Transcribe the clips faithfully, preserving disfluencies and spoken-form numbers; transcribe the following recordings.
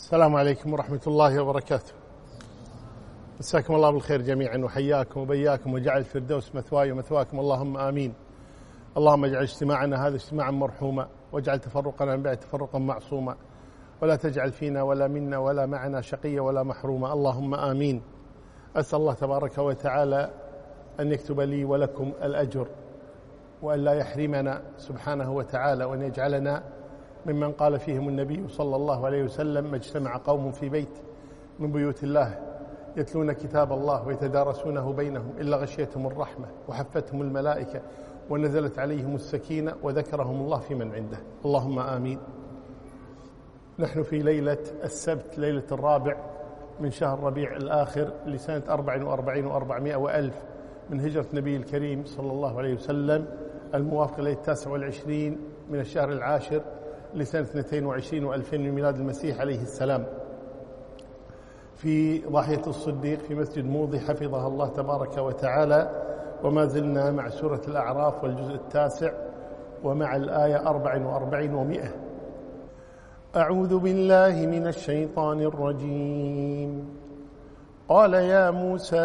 السلام عليكم ورحمة الله وبركاته. مساكم الله بالخير جميعا وحياكم وبياكم وجعل الفردوس مثواي ومثواكم اللهم آمين. اللهم اجعل اجتماعنا هذا اجتماعا مرحوما واجعل تفرقنا من بعد تفرقا معصوما ولا تجعل فينا ولا منا ولا معنا شقيا ولا محروما اللهم آمين. أسأل الله تبارك وتعالى أن يكتب لي ولكم الأجر وأن لا يحرمنا سبحانه وتعالى، وأن يجعلنا ممن قال فيهم النبي صلى الله عليه وسلم: ما اجتمع قوم في بيت من بيوت الله يتلون كتاب الله ويتدارسونه بينهم إلا غشيتهم الرحمة وحفتهم الملائكة ونزلت عليهم السكينة وذكرهم الله في من عنده اللهم آمين. نحن في ليلة السبت، ليلة الرابع من شهر ربيع الآخر لسنة أربع وأربعين وأربعمائة وألف من هجرة النبي الكريم صلى الله عليه وسلم، الموافق للتاسع والعشرين من الشهر العاشر لسنة اثنتين وعشرين وألفين من ميلاد المسيح عليه السلام، في ضاحية الصديق في مسجد موضي حفظها الله تبارك وتعالى. وما زلنا مع سورة الأعراف والجزء التاسع ومع الآية أربع وأربعين ومئة. أعوذ بالله من الشيطان الرجيم. قال يا موسى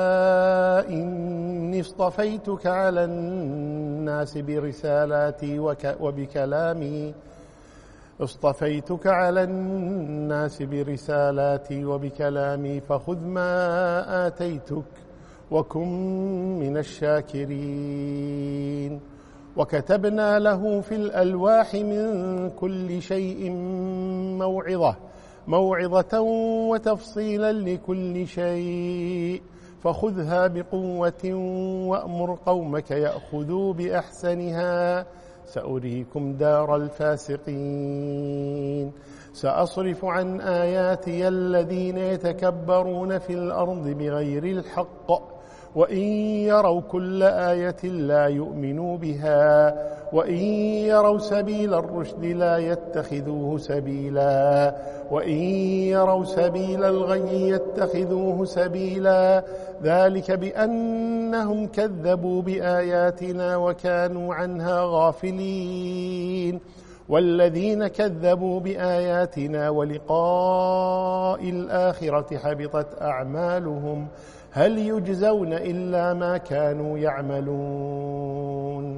إني اصطفيتك على الناس برسالاتي وبكلامي اصطفيتك على الناس برسالاتي وبكلامي فخذ ما آتيتك وكن من الشاكرين. وكتبنا له في الألواح من كل شيء موعظة موعظة وتفصيلا لكل شيء فخذها بقوة وأمر قومك يأخذوا بأحسنها سأريكم دار الفاسقين. سأصرف عن آياتي الذين يتكبرون في الأرض بغير الحق وإن يروا كل آية لا يؤمنوا بها وإن يروا سبيل الرشد لا يتخذوه سبيلا وإن يروا سبيل الغي يتخذوه سبيلا ذلك بأنهم كذبوا بآياتنا وكانوا عنها غافلين. والذين كذبوا بآياتنا ولقاء الآخرة حبطت أعمالهم هل يجزون إلا ما كانوا يعملون.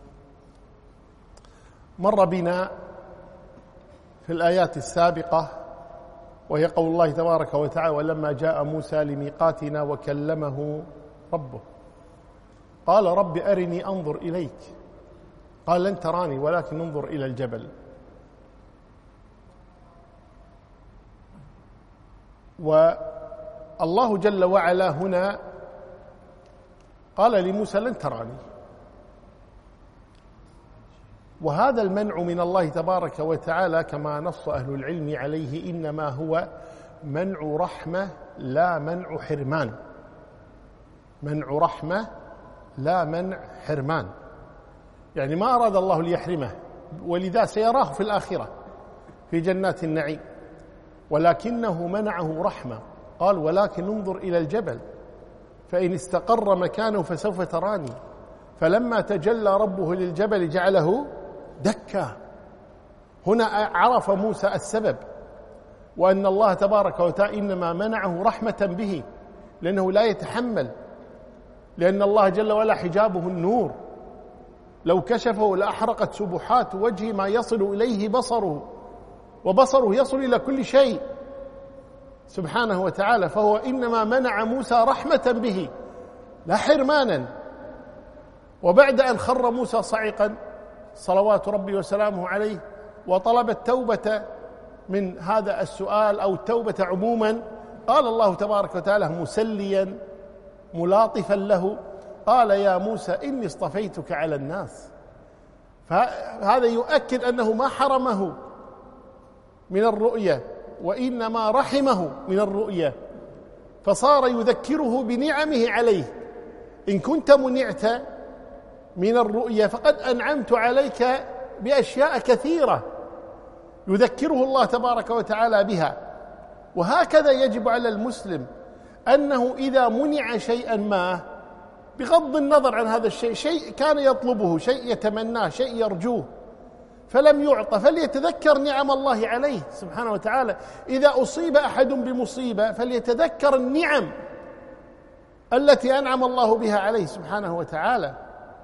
مر بنا في الآيات السابقة وهي قول الله تبارك وتعالى: ولما جاء موسى لميقاتنا وكلمه ربه قال رب أرني أنظر إليك قال لن تراني ولكن انظر إلى الجبل. والله جل وعلا هنا قال لموسى لن تراني، وهذا المنع من الله تبارك وتعالى كما نص أهل العلم عليه إنما هو منع رحمة لا منع حرمان، منع رحمة لا منع حرمان، يعني ما أراد الله ليحرمه، ولذا سيراه في الآخرة في جنات النعيم، ولكنه منعه رحمة. قال ولكن انظر إلى الجبل فإن استقر مكانه فسوف تراني. فلما تجلى ربه للجبل جعله دكا. هنا عرف موسى السبب، وأن الله تبارك وتعالى إنما منعه رحمة به لأنه لا يتحمل، لأن الله جل وعلا حجابه النور، لو كشفه لأحرقت سبحات وجه ما يصل إليه بصره، وبصره يصل إلى كل شيء سبحانه وتعالى، فهو إنما منع موسى رحمة به لا حرمانا. وبعد أن خر موسى صعقا صلوات ربي وسلامه عليه وطلب التوبة من هذا السؤال أو التوبة عموما، قال الله تبارك وتعالى مسليا ملاطفا له قال يا موسى إني اصطفيتك على الناس. فهذا يؤكد أنه ما حرمه من الرؤية وإنما رحمه من الرؤية، فصار يذكره بنعمه عليه. إن كنت منعت من الرؤية فقد أنعمت عليك بأشياء كثيرة يذكره الله تبارك وتعالى بها. وهكذا يجب على المسلم أنه إذا منع شيئا ما بغض النظر عن هذا الشيء، شيء كان يطلبه، شيء يتمناه، شيء يرجوه، فلم يعط فليتذكر نعم الله عليه سبحانه وتعالى. إذا أصيب أحد بمصيبة فليتذكر النعم التي أنعم الله بها عليه سبحانه وتعالى.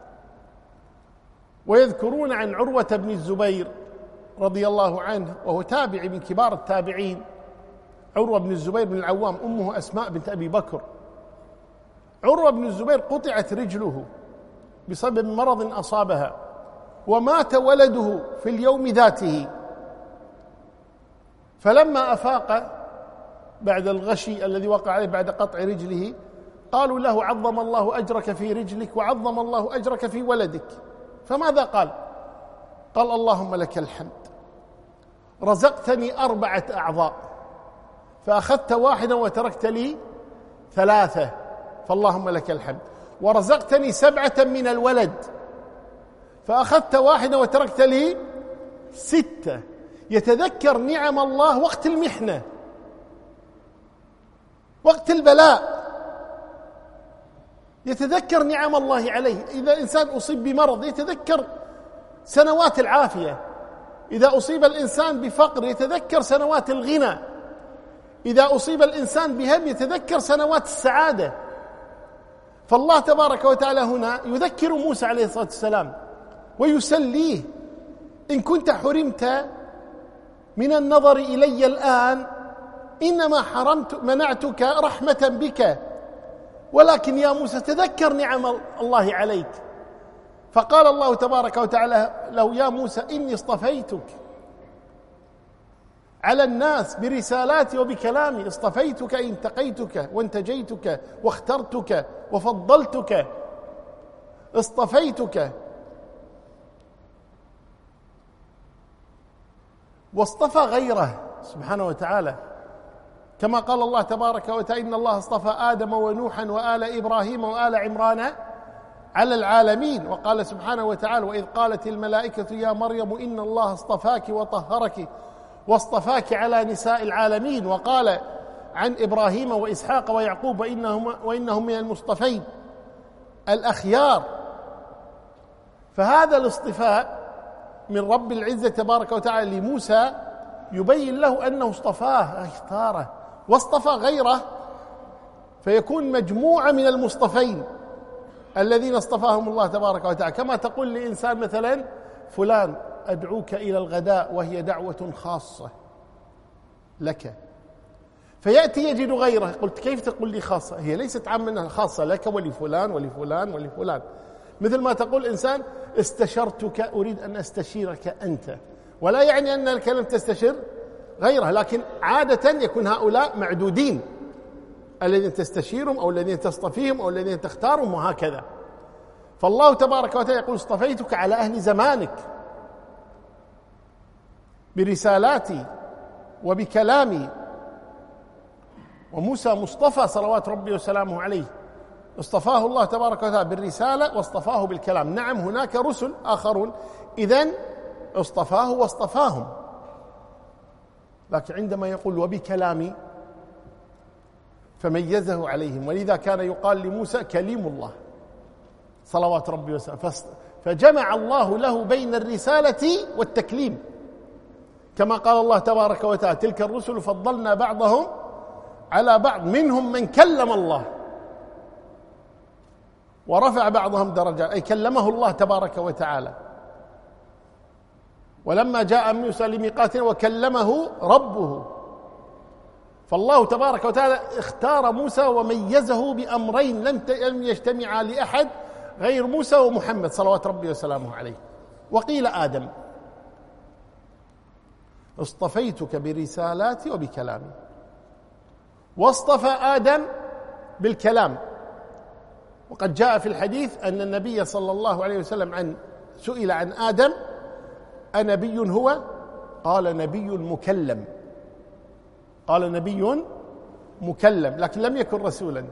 ويذكرون عن عروة بن الزبير رضي الله عنه، وهو تابعي من كبار التابعين، عروة بن الزبير بن العوام، أمه أسماء بنت أبي بكر. عروة بن الزبير قطعت رجله بسبب مرض أصابها، ومات ولده في اليوم ذاته، فلما أفاق بعد الغشي الذي وقع عليه بعد قطع رجله قالوا له: عظم الله أجرك في رجلك وعظم الله أجرك في ولدك. فماذا قال؟ قال: اللهم لك الحمد، رزقتني أربعة أعضاء فأخذت واحدا وتركت لي ثلاثة، فاللهم لك الحمد. ورزقتني سبعة من الولد فأخذت واحدا وتركت لي ستة. يتذكر نعم الله وقت المحنة، وقت البلاء، يتذكر نعم الله عليه. إذا إنسان أصيب بمرض يتذكر سنوات العافية، إذا أصيب الإنسان بفقر يتذكر سنوات الغنى، إذا أصيب الإنسان بهم يتذكر سنوات السعادة. فالله تبارك وتعالى هنا يذكر موسى عليه الصلاة والسلام ويسليه: إن كنت حرمت من النظر إلي الآن إنما حرمت منعتك رحمة بك، ولكن يا موسى تذكر نعم الله عليك. فقال الله تبارك وتعالى له: يا موسى إني اصطفيتك على الناس برسالاتي وبكلامي، اصطفيتك انتقيتك وانتجيتك واخترتك وفضلتك، اصطفيتك. واصطفى غيره سبحانه وتعالى، كما قال الله تبارك وتعالى: إن الله اصطفى آدم ونوحا وآل إبراهيم وآل عمران على العالمين. وقال سبحانه وتعالى: وإذ قالت الملائكة يا مريم إن الله اصطفاك وطهرك واصطفاك على نساء العالمين. وقال عن إبراهيم وإسحاق ويعقوب وإنهم, وإنهم من المصطفين الأخيار. فهذا الاصطفاء من رب العزة تبارك وتعالى لموسى يبين له أنه اصطفاه، اختاره واصطفى غيره، فيكون مجموعة من المصطفين الذين اصطفاهم الله تبارك وتعالى. كما تقول لإنسان مثلا: فلان أدعوك إلى الغداء، وهي دعوة خاصة لك، فيأتي يجد غيره. قلت: كيف تقول لي خاصة؟ هي ليست عامة، خاصة لك ولفلان ولفلان ولفلان. مثل ما تقول إنسان: استشرتك، أريد أن أستشيرك أنت، ولا يعني أن الكلام تستشير غيره، لكن عادة يكون هؤلاء معدودين، الذين تستشيرهم أو الذين تصطفيهم أو الذين تختارهم، وهكذا. فالله تبارك وتعالى يقول: اصطفيتك على أهل زمانك برسالاتي وبكلامي. وموسى مصطفى صلوات ربي وسلامه عليه، اصطفاه الله تبارك وتعالى بالرسالة واصطفاه بالكلام. نعم هناك رسل آخرون إذن اصطفاه واصطفاهم، لكن عندما يقول وبكلامي فميزه عليهم. ولذا كان يقال لموسى كليم الله صلوات ربي وسلامه، فجمع الله له بين الرسالة والتكليم، كما قال الله تبارك وتعالى: تلك الرسل فضلنا بعضهم على بعض منهم من كلم الله ورفع بعضهم درجات، أي كلمه الله تبارك وتعالى. ولما جاء موسى لميقاتنا وكلمه ربه، فالله تبارك وتعالى اختار موسى وميزه بأمرين لم يجتمعا لأحد غير موسى ومحمد صلوات ربي وسلامه عليه. وقيل آدم: اصطفيتك برسالاتي وبكلامي. واصطفى آدم بالكلام. وقد جاء في الحديث أن النبي صلى الله عليه وسلم عن سئل عن آدم: أنبي هو؟ قال: نبي مكلم. قال: نبي مكلم، لكن لم يكن رسولا.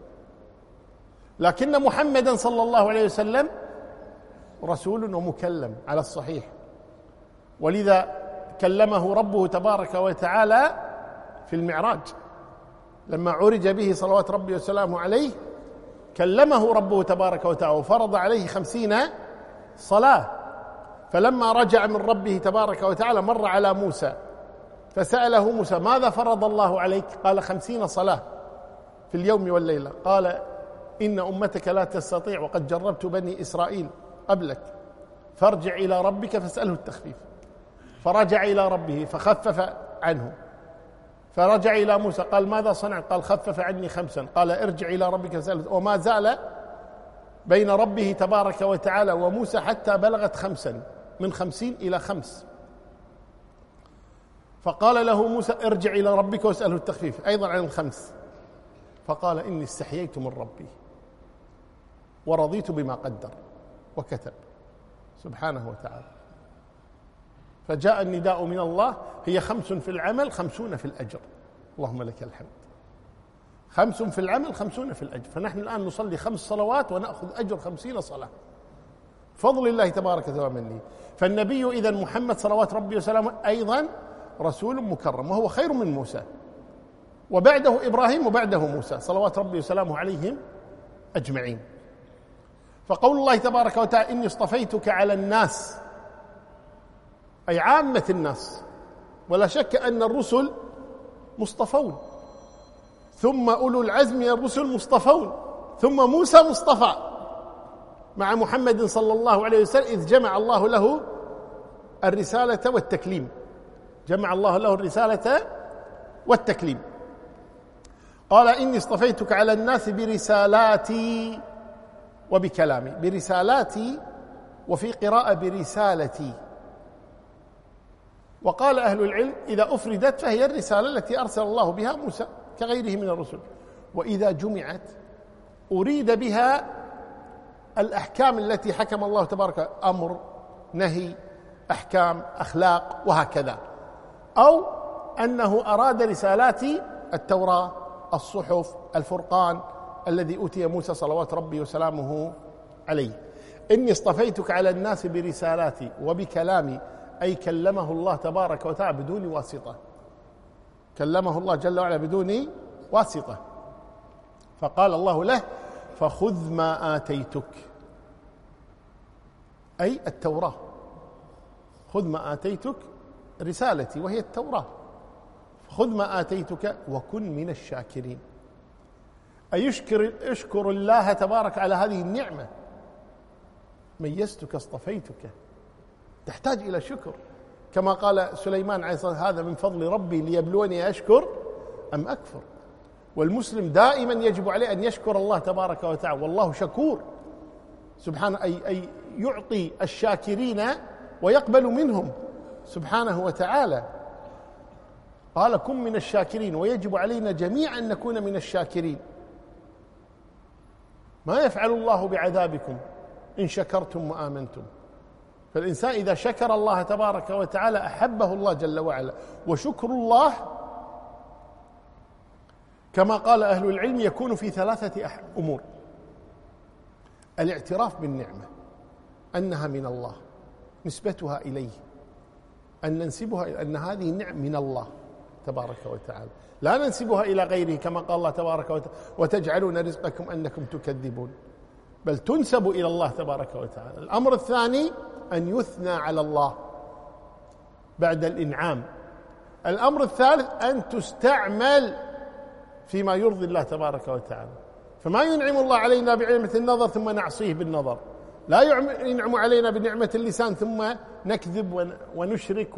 لكن محمدا صلى الله عليه وسلم رسول ومكلم على الصحيح، ولذا كلمه ربه تبارك وتعالى في المعراج لما عرج به صلوات ربي وسلامه عليه، كلمه ربه تبارك وتعالى وفرض عليه خمسين صلاة. فلما رجع من ربه تبارك وتعالى مر على موسى فسأله موسى: ماذا فرض الله عليك؟ قال: خمسين صلاة في اليوم والليلة. قال: إن أمتك لا تستطيع وقد جربت بني إسرائيل قبلك، فارجع إلى ربك فاسأله التخفيف. فرجع إلى ربه فخفف عنه، فرجع إلى موسى قال: ماذا صنعت؟ قال: خفف عني خمسا. قال: ارجع إلى ربك فاسأله. وما زال بين ربه تبارك وتعالى وموسى حتى بلغت خمسا، من خمسين إلى خمس. فقال له موسى: ارجع إلى ربك واسأله التخفيف أيضا عن الخمس. فقال: إني استحييت من ربي ورضيت بما قدر وكتب سبحانه وتعالى. فجاء النداء من الله: هي خمس في العمل خمسون في الأجر. اللهم لك الحمد. خمس في العمل خمسون في الأجر. فنحن الآن نصلي خمس صلوات ونأخذ أجر خمسين صلاة، فضل الله تبارك وتعالى. فالنبي إذن محمد صلوات ربي وسلامه أيضا رسول مكرم، وهو خير من موسى، وبعده إبراهيم وبعده موسى صلوات ربي وسلامه عليهم أجمعين. فقول الله تبارك وتعالى: إني اصطفيتك على الناس، أي عامة الناس. ولا شك أن الرسل مصطفون، ثم أولو العزم من الرسل مصطفون، ثم موسى مصطفى مع محمد صلى الله عليه وسلم، إذ جمع الله له الرسالة والتكليم. جمع الله له الرسالة والتكليم. قال: إني اصطفيتك على الناس برسالاتي وبكلامي. برسالاتي، وفي قراءة برسالتي. وقال أهل العلم: إذا أفردت فهي الرسالة التي أرسل الله بها موسى كغيره من الرسل، وإذا جمعت أريد بها الأحكام التي حكم الله تبارك، أمر، نهي، أحكام، أخلاق، وهكذا. أو أنه أراد رسالات التوراة، الصحف، الفرقان الذي أوتي موسى صلوات ربي وسلامه عليه. إني اصطفيتك على الناس برسالاتي وبكلامي، أي كلمه الله تبارك وتعالى بدون واسطة، كلمه الله جل وعلا بدون واسطة. فقال الله له: فخذ ما آتيتك، أي التوراة. خذ ما آتيتك رسالتي وهي التوراة، خذ ما آتيتك وكن من الشاكرين، أي يشكر, اشكر الله تبارك على هذه النعمة. ميزتك، اصطفيتك، تحتاج إلى شكر، كما قال سليمان عليه الصلاة والسلام: هذا من فضل ربي ليبلوني أشكر أم أكفر. والمسلم دائما يجب عليه أن يشكر الله تبارك وتعالى، والله شكور سبحانه، أي, أي يعطي الشاكرين ويقبل منهم سبحانه وتعالى. قال: كن من الشاكرين، ويجب علينا جميعا أن نكون من الشاكرين. ما يفعل الله بعذابكم إن شكرتم وآمنتم. فالإنسان إذا شكر الله تبارك وتعالى أحبه الله جل وعلا. وشكر الله كما قال أهل العلم يكون في ثلاثة أمور: الاعتراف بالنعمة أنها من الله، نسبتها إليه، أن ننسبها أن هذه النعمة من الله تبارك وتعالى، لا ننسبها إلى غيره كما قال الله تبارك وتعالى: وتجعلون رزقكم أنكم تكذبون، بل تنسب إلى الله تبارك وتعالى. الأمر الثاني أن يثنى على الله بعد الإنعام. الأمر الثالث أن تستعمل فيما يرضي الله تبارك وتعالى. فما ينعم الله علينا بنعمة النظر ثم نعصيه بالنظر، لا ينعم علينا بنعمة اللسان ثم نكذب ونشرك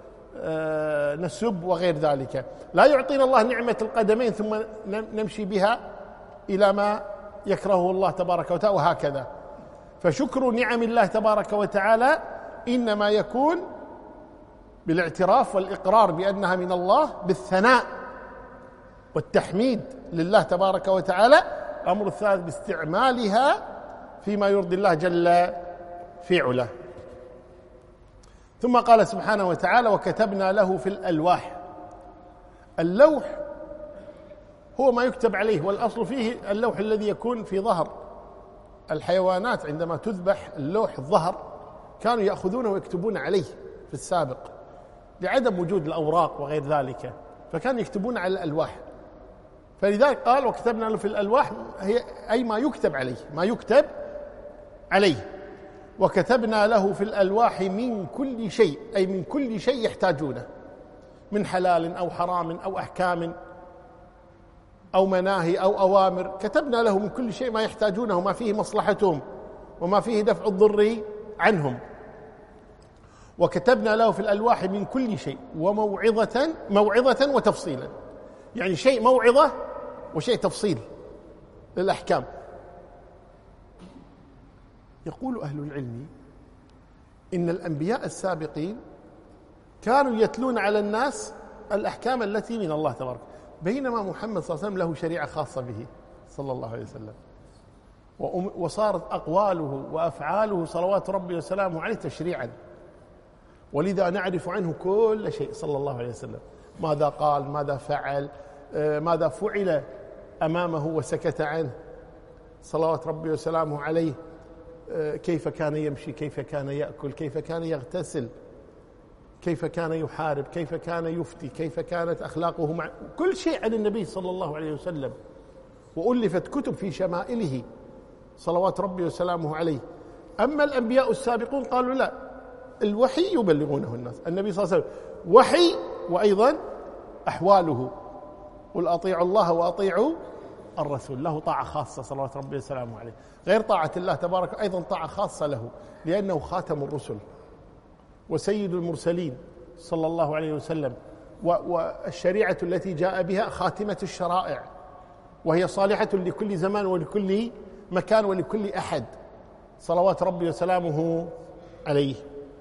ونسب وغير ذلك، لا يعطينا الله نعمة القدمين ثم نمشي بها إلى ما يكرهه الله تبارك وتعالى، وهكذا. فشكر نعم الله تبارك وتعالى إنما يكون بالاعتراف والإقرار بأنها من الله، بالثناء والتحميد لله تبارك وتعالى. الأمر الثالث باستعمالها فيما يرضي الله جل في علاه. ثم قال سبحانه وتعالى: وكتبنا له في الألواح. اللوح هو ما يكتب عليه، والأصل فيه اللوح الذي يكون في ظهر الحيوانات. عندما تذبح اللوح الظهر كانوا يأخذونه ويكتبون عليه في السابق لعدم وجود الأوراق وغير ذلك، فكانوا يكتبون على الألواح. فلذلك قال: وكتبنا له في الألواح، هي أي ما يكتب عليه، ما يكتب عليه. وكتبنا له في الألواح من كل شيء، أي من كل شيء يحتاجونه من حلال أو حرام أو أحكام أو مناهي أو أوامر، كتبنا له من كل شيء ما يحتاجونه، ما فيه مصلحتهم وما فيه دفع الضر عنهم. وكتبنا له في الألواح من كل شيء وموعظة موعظة وتفصيلا، يعني شيء موعظة وشيء تفصيل للأحكام. يقول أهل العلم إن الأنبياء السابقين كانوا يتلون على الناس الأحكام التي من الله تبارك، بينما محمد صلى الله عليه وسلم له شريعة خاصة به صلى الله عليه وسلم، وصارت أقواله وأفعاله صلوات ربي وسلامه عليه تشريعا، ولذا نعرف عنه كل شيء صلى الله عليه وسلم، ماذا قال، ماذا فعل، ماذا فعل أمامه وسكت عنه صلوات ربي وسلامه عليه، كيف كان يمشي، كيف كان يأكل، كيف كان يغتسل، كيف كان يحارب، كيف كان يفتي، كيف كانت أخلاقه مع كل شيء عن النبي صلى الله عليه وسلم. وألفت كتب في شمائله صلوات ربي وسلامه عليه. أما الأنبياء السابقون قالوا لا، الوحي يبلغونه الناس، النبي صلى الله عليه وسلم وحي وأيضا أحواله، قل أطيعوا الله وأطيعوا الرسول، له طاعة خاصة صلوات ربي وسلامه عليه، غير طاعة الله تبارك، أيضا طاعة خاصة له لأنه خاتم الرسل وسيد المرسلين صلى الله عليه وسلم، والشريعة التي جاء بها خاتمة الشرائع، وهي صالحة لكل زمان ولكل مكان ولكل أحد صلوات ربي وسلامه عليه.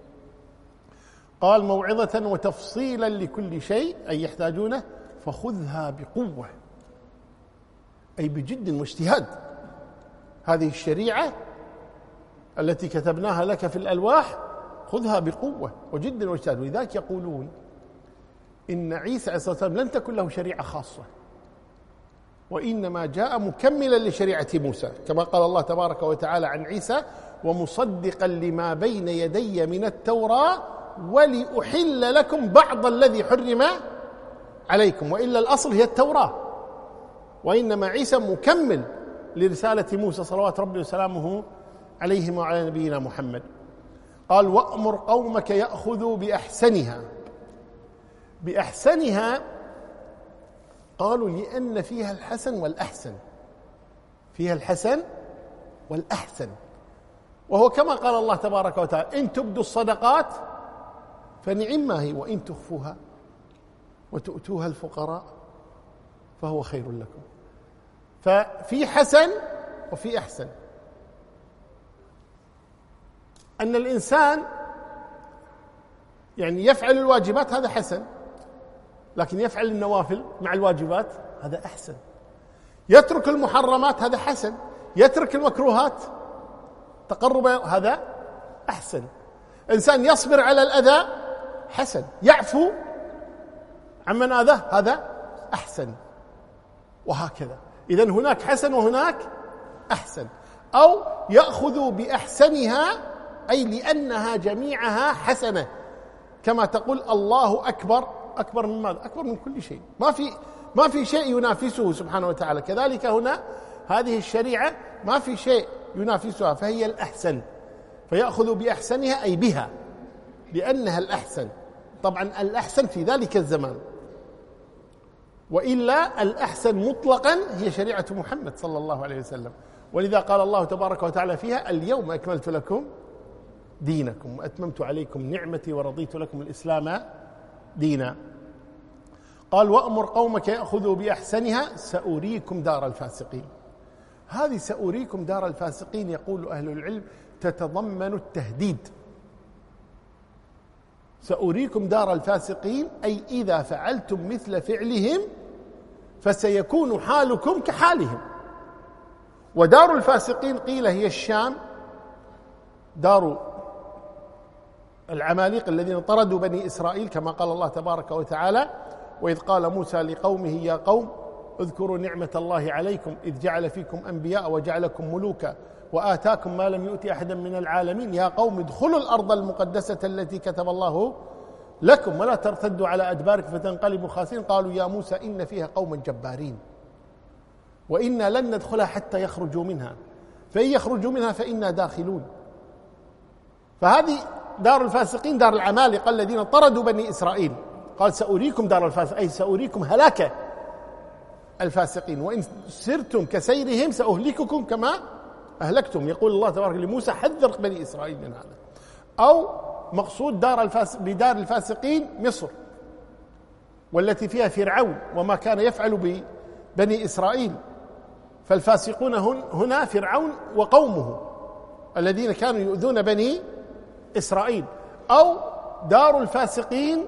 قال موعظة وتفصيلا لكل شيء أي يحتاجونه، فخذها بقوة، أي بجد واجتهاد. هذه الشريعة التي كتبناها لك في الألواح خذها بقوة وجد واجتهاد. ولذلك يقولون إن عيسى عليه الصلاة والسلام لم تكن له شريعة خاصة، وإنما جاء مكملا لشريعة موسى، كما قال الله تبارك وتعالى عن عيسى ومصدقا لما بين يدي من التوراة ولأحل لكم بعض الذي حرم عليكم، وإلا الأصل هي التوراة، وإنما عيسى مكمل لرسالة موسى صلوات ربي وسلامه عليهم وعلى نبينا محمد. قال وأمر قومك يأخذوا بأحسنها. بأحسنها قالوا لأن فيها الحسن والأحسن، فيها الحسن والأحسن، وهو كما قال الله تبارك وتعالى إن تبدوا الصدقات فنعما هي وإن تخفوها وتؤتوها الفقراء فهو خير لكم. ففي حسن وفي أحسن. أن الإنسان يعني يفعل الواجبات هذا حسن، لكن يفعل النوافل مع الواجبات هذا أحسن. يترك المحرمات هذا حسن، يترك المكروهات تقرب هذا أحسن. إنسان يصبر على الأذى حسن، يعفو عمن آذاه هذا أحسن، وهكذا. إذن هناك حسن وهناك أحسن. أو يأخذ بأحسنها أي لأنها جميعها حسنة، كما تقول الله أكبر، أكبر من ماذا؟ أكبر من كل شيء، ما في ما في شيء ينافسه سبحانه وتعالى. كذلك هنا هذه الشريعة ما في شيء ينافسها، فهي الأحسن، فيأخذ بأحسنها أي بها لأنها الأحسن. طبعا الأحسن في ذلك الزمان، وإلا الأحسن مطلقا هي شريعة محمد صلى الله عليه وسلم. ولذا قال الله تبارك وتعالى فيها اليوم أكملت لكم دينكم وأتممت عليكم نعمتي ورضيت لكم الإسلام دينا. قال وأمر قومك يأخذوا بأحسنها سأريكم دار الفاسقين. هذه سأريكم دار الفاسقين يقول أهل العلم تتضمن التهديد. سأريكم دار الفاسقين أي إذا فعلتم مثل فعلهم فسيكون حالكم كحالهم. ودار الفاسقين قيل هي الشام، دار العماليق الذين طردوا بني إسرائيل، كما قال الله تبارك وتعالى وإذ قال موسى لقومه يا قوم اذكروا نعمة الله عليكم إذ جعل فيكم أنبياء وجعلكم ملوكا وآتاكم ما لم يؤت أحدا من العالمين يا قوم ادخلوا الأرض المقدسة التي كتب الله لكم ولا ترتدوا على أدباركم فتنقلبوا خاسرين. قالوا يا موسى إن فيها قوما جبارين وإنا لن ندخلها حتى يخرجوا منها فإن يخرجوا منها فإنا داخلون. فهذه دار الفاسقين دار العمالقة الذين طردوا بني إسرائيل. قال سأريكم دار الفاسقين، أي سأريكم هلاك الفاسقين، وإن سرتم كسيرهم سأهلككم كما أهلكتم. يقول الله تبارك لموسى حذر بني إسرائيل من هذا. أو مقصود دار الفاس بدار الفاسقين مصر، والتي فيها فرعون وما كان يفعل ببني إسرائيل. فالفاسقون هنا فرعون وقومه الذين كانوا يؤذون بني إسرائيل. أو دار الفاسقين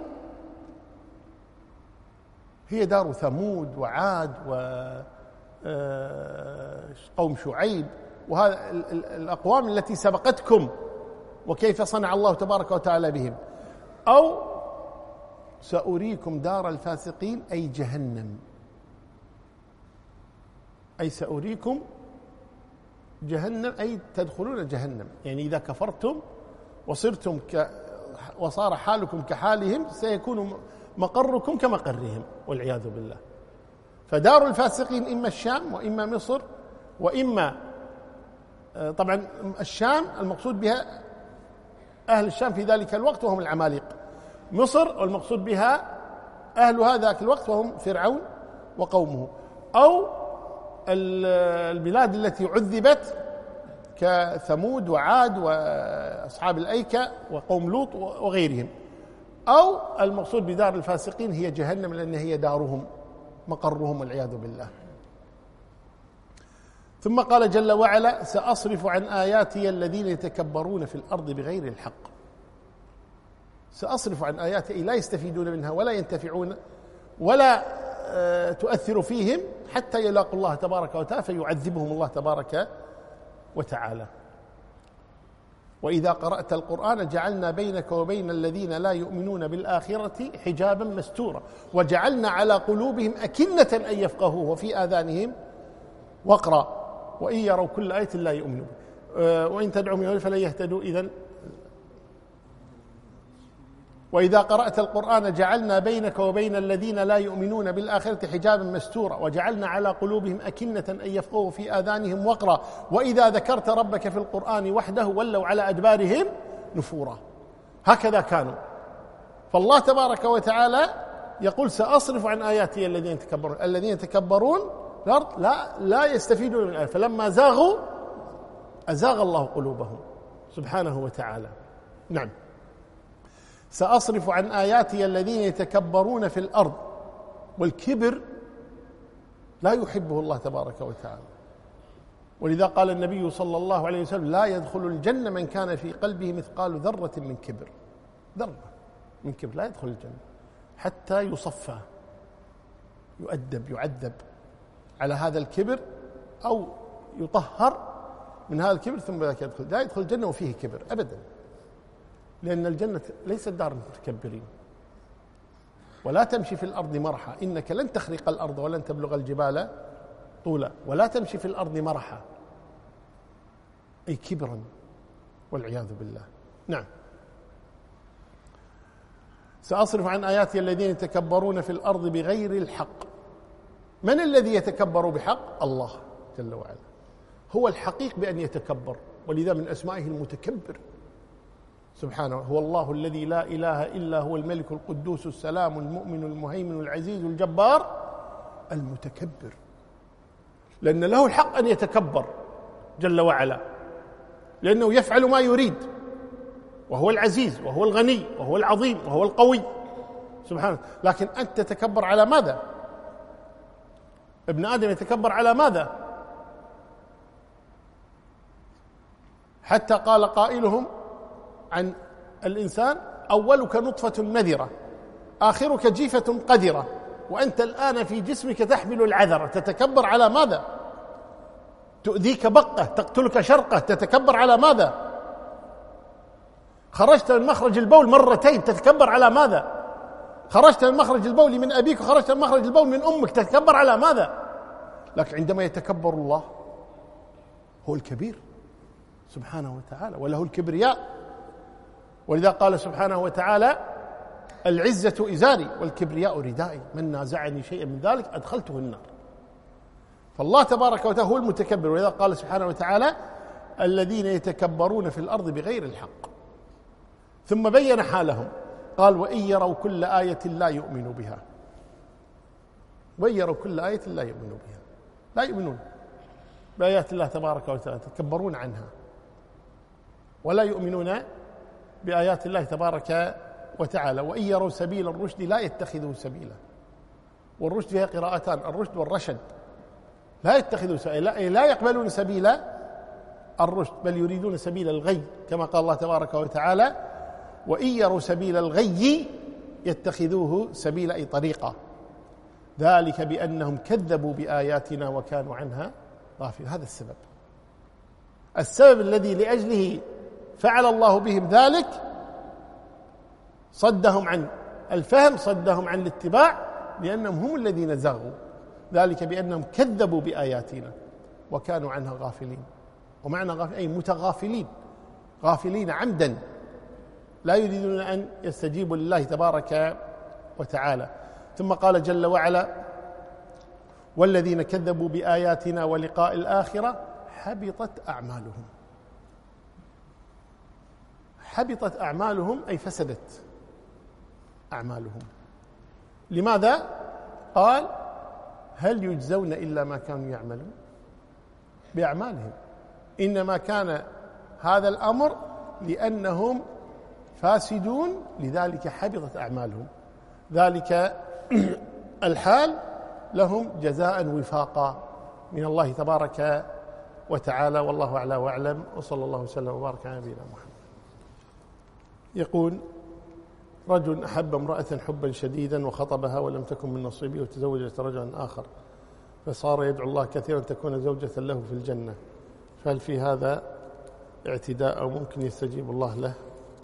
هي دار ثمود وعاد وقوم شعيب وهذا الأقوام التي سبقتكم، وكيف صنع الله تبارك وتعالى بهم. أو سأريكم دار الفاسقين أي جهنم، أي سأريكم جهنم، أي تدخلون جهنم. يعني إذا كفرتم وصرتم ك وصار حالكم كحالهم سيكون مقركم كمقرهم والعياذ بالله. فدار الفاسقين إما الشام وإما مصر، وإما طبعا الشام المقصود بها أهل الشام في ذلك الوقت وهم العمالقة. مصر والمقصود بها أهل هذاك الوقت وهم فرعون وقومه. أو البلاد التي عذبت كثمود وعاد وأصحاب الأيكة وقوم لوط وغيرهم. أو المقصود بدار الفاسقين هي جهنم، لأن هي دارهم مقرهم والعياذ بالله. ثم قال جل وعلا سأصرف عن آياتي الذين يتكبرون في الأرض بغير الحق. سأصرف عن آياتي لا يستفيدون منها ولا ينتفعون ولا تؤثر فيهم حتى يلاقوا الله تبارك وتعالى فيعذبهم الله تبارك وتعالى. وإذا قرأت القرآن جعلنا بينك وبين الذين لا يؤمنون بالآخرة حجابا مستورا وجعلنا على قلوبهم أكنة أن يفقهوه وفي آذانهم وقرا وإن يروا كل آية لا يؤمنون وإن تدعوا من فلا يهتدوا إذن. وإذا قرأت القرآن جعلنا بينك وبين الذين لا يؤمنون بالآخرة حجابا مستورا وجعلنا على قلوبهم أكنة أن يفقهوا في آذانهم وقرا وإذا ذكرت ربك في القرآن وحده ولوا على أدبارهم نفورا. هكذا كانوا. فالله تبارك وتعالى يقول سأصرف عن آياتي الذين يتكبرون. الذين يتكبرون الأرض لا لا يستفيدون من الآية، فلما زاغوا أزاغ الله قلوبهم سبحانه وتعالى. نعم. سأصرف عن آياتي الذين يتكبرون في الأرض، والكبر لا يحبه الله تبارك وتعالى. ولذا قال النبي صلى الله عليه وسلم لا يدخل الجنة من كان في قلبه مثقال ذرة من كبر. ذرة من كبر لا يدخل الجنة حتى يصفى يؤدب يعذب على هذا الكبر أو يطهر من هذا الكبر ثم ذاك يدخل. لا يدخل الجنة وفيه كبر أبدا، لأن الجنة ليست دار المتكبرين. ولا تمشي في الأرض مرحا إنك لن تخرق الأرض ولن تبلغ الجبال طولا. ولا تمشي في الأرض مرحا أي كبرا والعياذ بالله. نعم. سأصرف عن آياتي الذين يتكبرون في الأرض بغير الحق. من الذي يتكبر بحق؟ الله جل وعلا هو الحقيق بأن يتكبر، ولذا من أسمائه المتكبر سبحانه. هو الله الذي لا إله إلا هو الملك القدوس السلام المؤمن المهيمن العزيز الجبار المتكبر، لأن له الحق أن يتكبر جل وعلا، لأنه يفعل ما يريد، وهو العزيز وهو الغني وهو العظيم وهو القوي سبحانه. لكن أنت تتكبر على ماذا؟ ابن آدم يتكبر على ماذا؟ حتى قال قائلهم عن الإنسان أولك نطفة مذرة آخرك جيفة قذرة وأنت الآن في جسمك تحمل العذرة. تتكبر على ماذا؟ تؤذيك بقة تقتلك شرقة، تتكبر على ماذا؟ خرجت من مخرج البول مرتين، تتكبر على ماذا؟ خرجت من مخرج البول من أبيك وخرجت من مخرج البول من أمك، تتكبر على ماذا؟ لكن عندما يتكبر الله هو الكبير سبحانه وتعالى وله الكبرياء. ولذا قال سبحانه وتعالى العزة إزاري والكبرياء ردائي من نازعني شيئا من ذلك أدخلته النار. فالله تبارك وتعالى هو المتكبر. ولذا قال سبحانه وتعالى الذين يتكبرون في الأرض بغير الحق. ثم بين حالهم قال وإن يروا كل آية لا يؤمنوا بها، وإن يروا كل آية لا يؤمنوا بها، لا يؤمنون بآيات الله تبارك وتعالى، يتكبرون عنها ولا يؤمنون بآيات الله تبارك وتعالى. وإن يروا سبيل الرشد لا يتخذوه سبيلا، والرشد فيها قراءتان، الرشد والرشد، لا يتخذوا سبيلا، لا يقبلون سبيل الرشد بل يريدون سبيل الغي، كما قال الله تبارك وتعالى وإن يروا سبيل الغي يتخذوه سبيل أي طريقة، ذلك بأنهم كذبوا بآياتنا وكانوا عنها غافلين. هذا السبب، السبب الذي لأجله فعل الله بهم ذلك، صدهم عن الفهم، صدهم عن الاتباع، لأنهم هم الذين زغوا، ذلك بأنهم كذبوا بآياتنا وكانوا عنها غافلين. ومعنى غافل أي متغافلين، غافلين عمدا، لا يريدون أن يستجيبوا لله تبارك وتعالى. ثم قال جل وعلا والذين كذبوا بآياتنا ولقاء الآخرة حبطت أعمالهم. حبطت أعمالهم أي فسدت أعمالهم. لماذا؟ قال هل يجزون إلا ما كانوا يعملون بأعمالهم، إنما كان هذا الأمر لأنهم فاسدون، لذلك حبطت أعمالهم. ذلك الحال لهم جزاء وفاقا من الله تبارك وتعالى، والله أعلى وأعلم، وصلى الله وسلم وبارك على نبينا محمد. يقول رجل أحب امرأة حبا شديدا وخطبها ولم تكن من نصيبه وتزوجت رجلا آخر، فصار يدعو الله كثيرا تكون زوجة له في الجنة، فهل في هذا اعتداء أو ممكن يستجيب الله له؟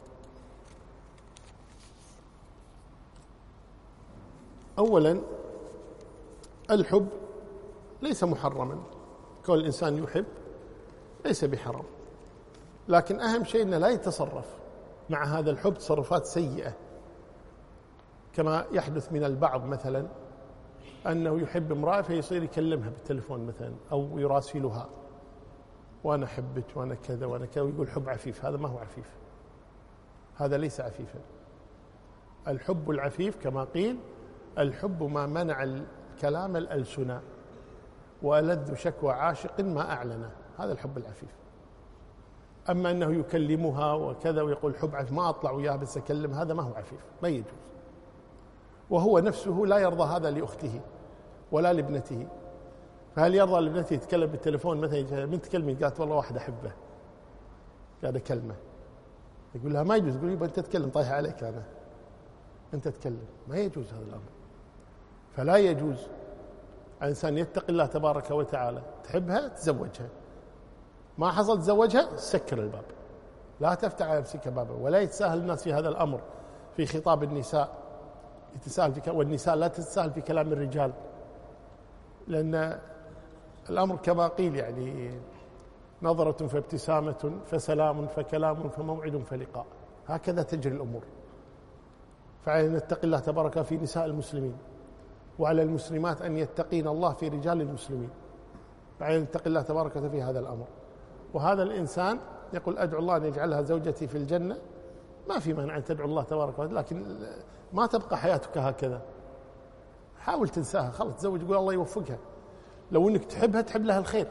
أولا الحب ليس محرما، كون الإنسان يحب ليس بحرام، لكن أهم شيء أنه لا يتصرف مع هذا الحب تصرفات سيئة، كما يحدث من البعض مثلا أنه يحب امرأة فيصير يكلمها بالتلفون مثلا أو يراسلها وأنا أحبك وأنا كذا وأنا كذا، ويقول حب عفيف. هذا ما هو عفيف، هذا ليس عفيفا. الحب العفيف كما قيل الحب ما منع الكلام الألسنا وألذ شكوى عاشق ما أعلنه، هذا الحب العفيف. أما أنه يكلمها وكذا ويقول حب عفيف ما أطلع وياها بس أكلم، هذا ما هو عفيف، ما يجوز. وهو نفسه لا يرضى هذا لأخته ولا لابنته، فهل يرضى لابنته يتكلم بالتلفون مثلا من تكلمي قالت والله واحد أحبه قاعد أكلمه، يقول لها ما يجوز، يقول يبقى أنت تتكلم طايح عليك أنا أنت تتكلم، ما يجوز هذا الأمر. فلا يجوز إنسان يتقي الله تبارك وتعالى، تحبها تزوجها، ما حصل تزوجها سكر الباب، لا تفتح على نفسك بابا. ولا يتساهل الناس في هذا الأمر في خطاب النساء، يتساهل في ك... والنساء لا تتساهل في كلام الرجال، لأن الأمر كما قيل يعني نظرة فابتسامة فسلام فكلام فموعد فلقاء، هكذا تجري الأمور. فعلينا نتقي الله تبارك في نساء المسلمين، وعلى المسلمات أن يتقين الله في رجال المسلمين، فعلينا نتقي الله تبارك في هذا الأمر. وهذا الإنسان يقول أدعو الله أن يجعلها زوجتي في الجنة، ما في مانع أن تدعو الله تبارك وتعالى، لكن ما تبقى حياتك هكذا، حاول تنساها، خلص تزوج، قول الله يوفقها. لو أنك تحبها تحب لها الخير،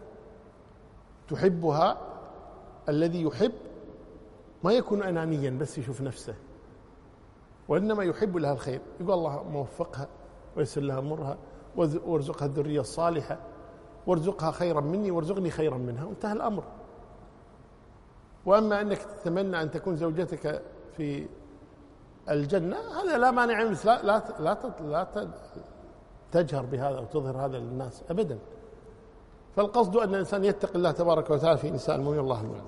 تحبها. الذي يحب ما يكون أنانيا بس يشوف نفسه، وإنما يحب لها الخير، يقول الله موفقها ويسر لها أمرها وارزقها الذرية الصالحة وارزقها خيرا مني وارزقني خيرا منها، وانتهى الأمر. وأما أنك تتمنى أن تكون زوجتك في الجنة، هذا لا مانع، لا لا لا, لا تجهر بهذا أو تظهر هذا للناس أبدا. فالقصد أن الإنسان يتقي الله تبارك وتعالى في نساء المؤمنين، الله المعلم.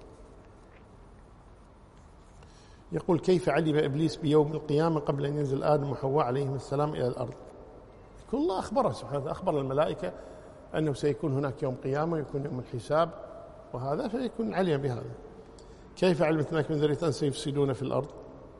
يقول كيف علم إبليس بيوم القيامة قبل أن ينزل آدم وحواء عليهم السلام إلى الأرض؟ يقول الله أخبره سبحانه، أخبر الملائكة أنه سيكون هناك يوم قيامة، يكون يوم الحساب، وهذا فيكون علم بهذا. كيف علمت أنك من ذرية سيفسدون في الأرض؟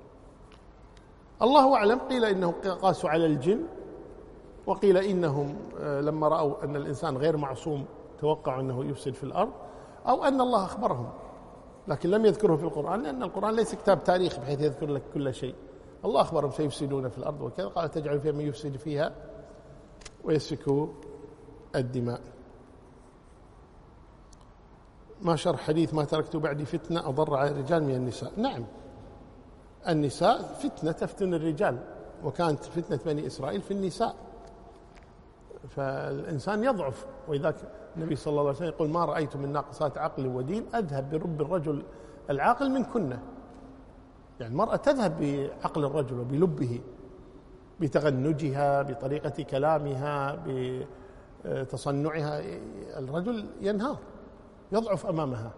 الله أعلم. قيل إنه قاسوا على الجن، وقيل إنهم لما رأوا أن الإنسان غير معصوم توقعوا أنه يفسد في الأرض، أو أن الله أخبرهم لكن لم يذكره في القرآن، لأن القرآن ليس كتاب تاريخ بحيث يذكر لك كل شيء. الله أخبرهم سيفسدون في الأرض وكذا، قال تجعل فيها من يفسد فيها ويسفك الدماء. ما شرح حديث ما تركت بعدي فتنة أضر على الرجال من النساء؟ نعم، النساء فتنة تفتن الرجال، وكانت فتنة بني إسرائيل في النساء، فالإنسان يضعف. وإذا النبي صلى الله عليه وسلم يقول ما رأيت من ناقصات عقل ودين أذهب برب الرجل العاقل من كنا. يعني المرأة تذهب بعقل الرجل وبلبه، بتغنجها، بطريقة كلامها، بتصنعها. الرجل ينهار، يضعف أمامها.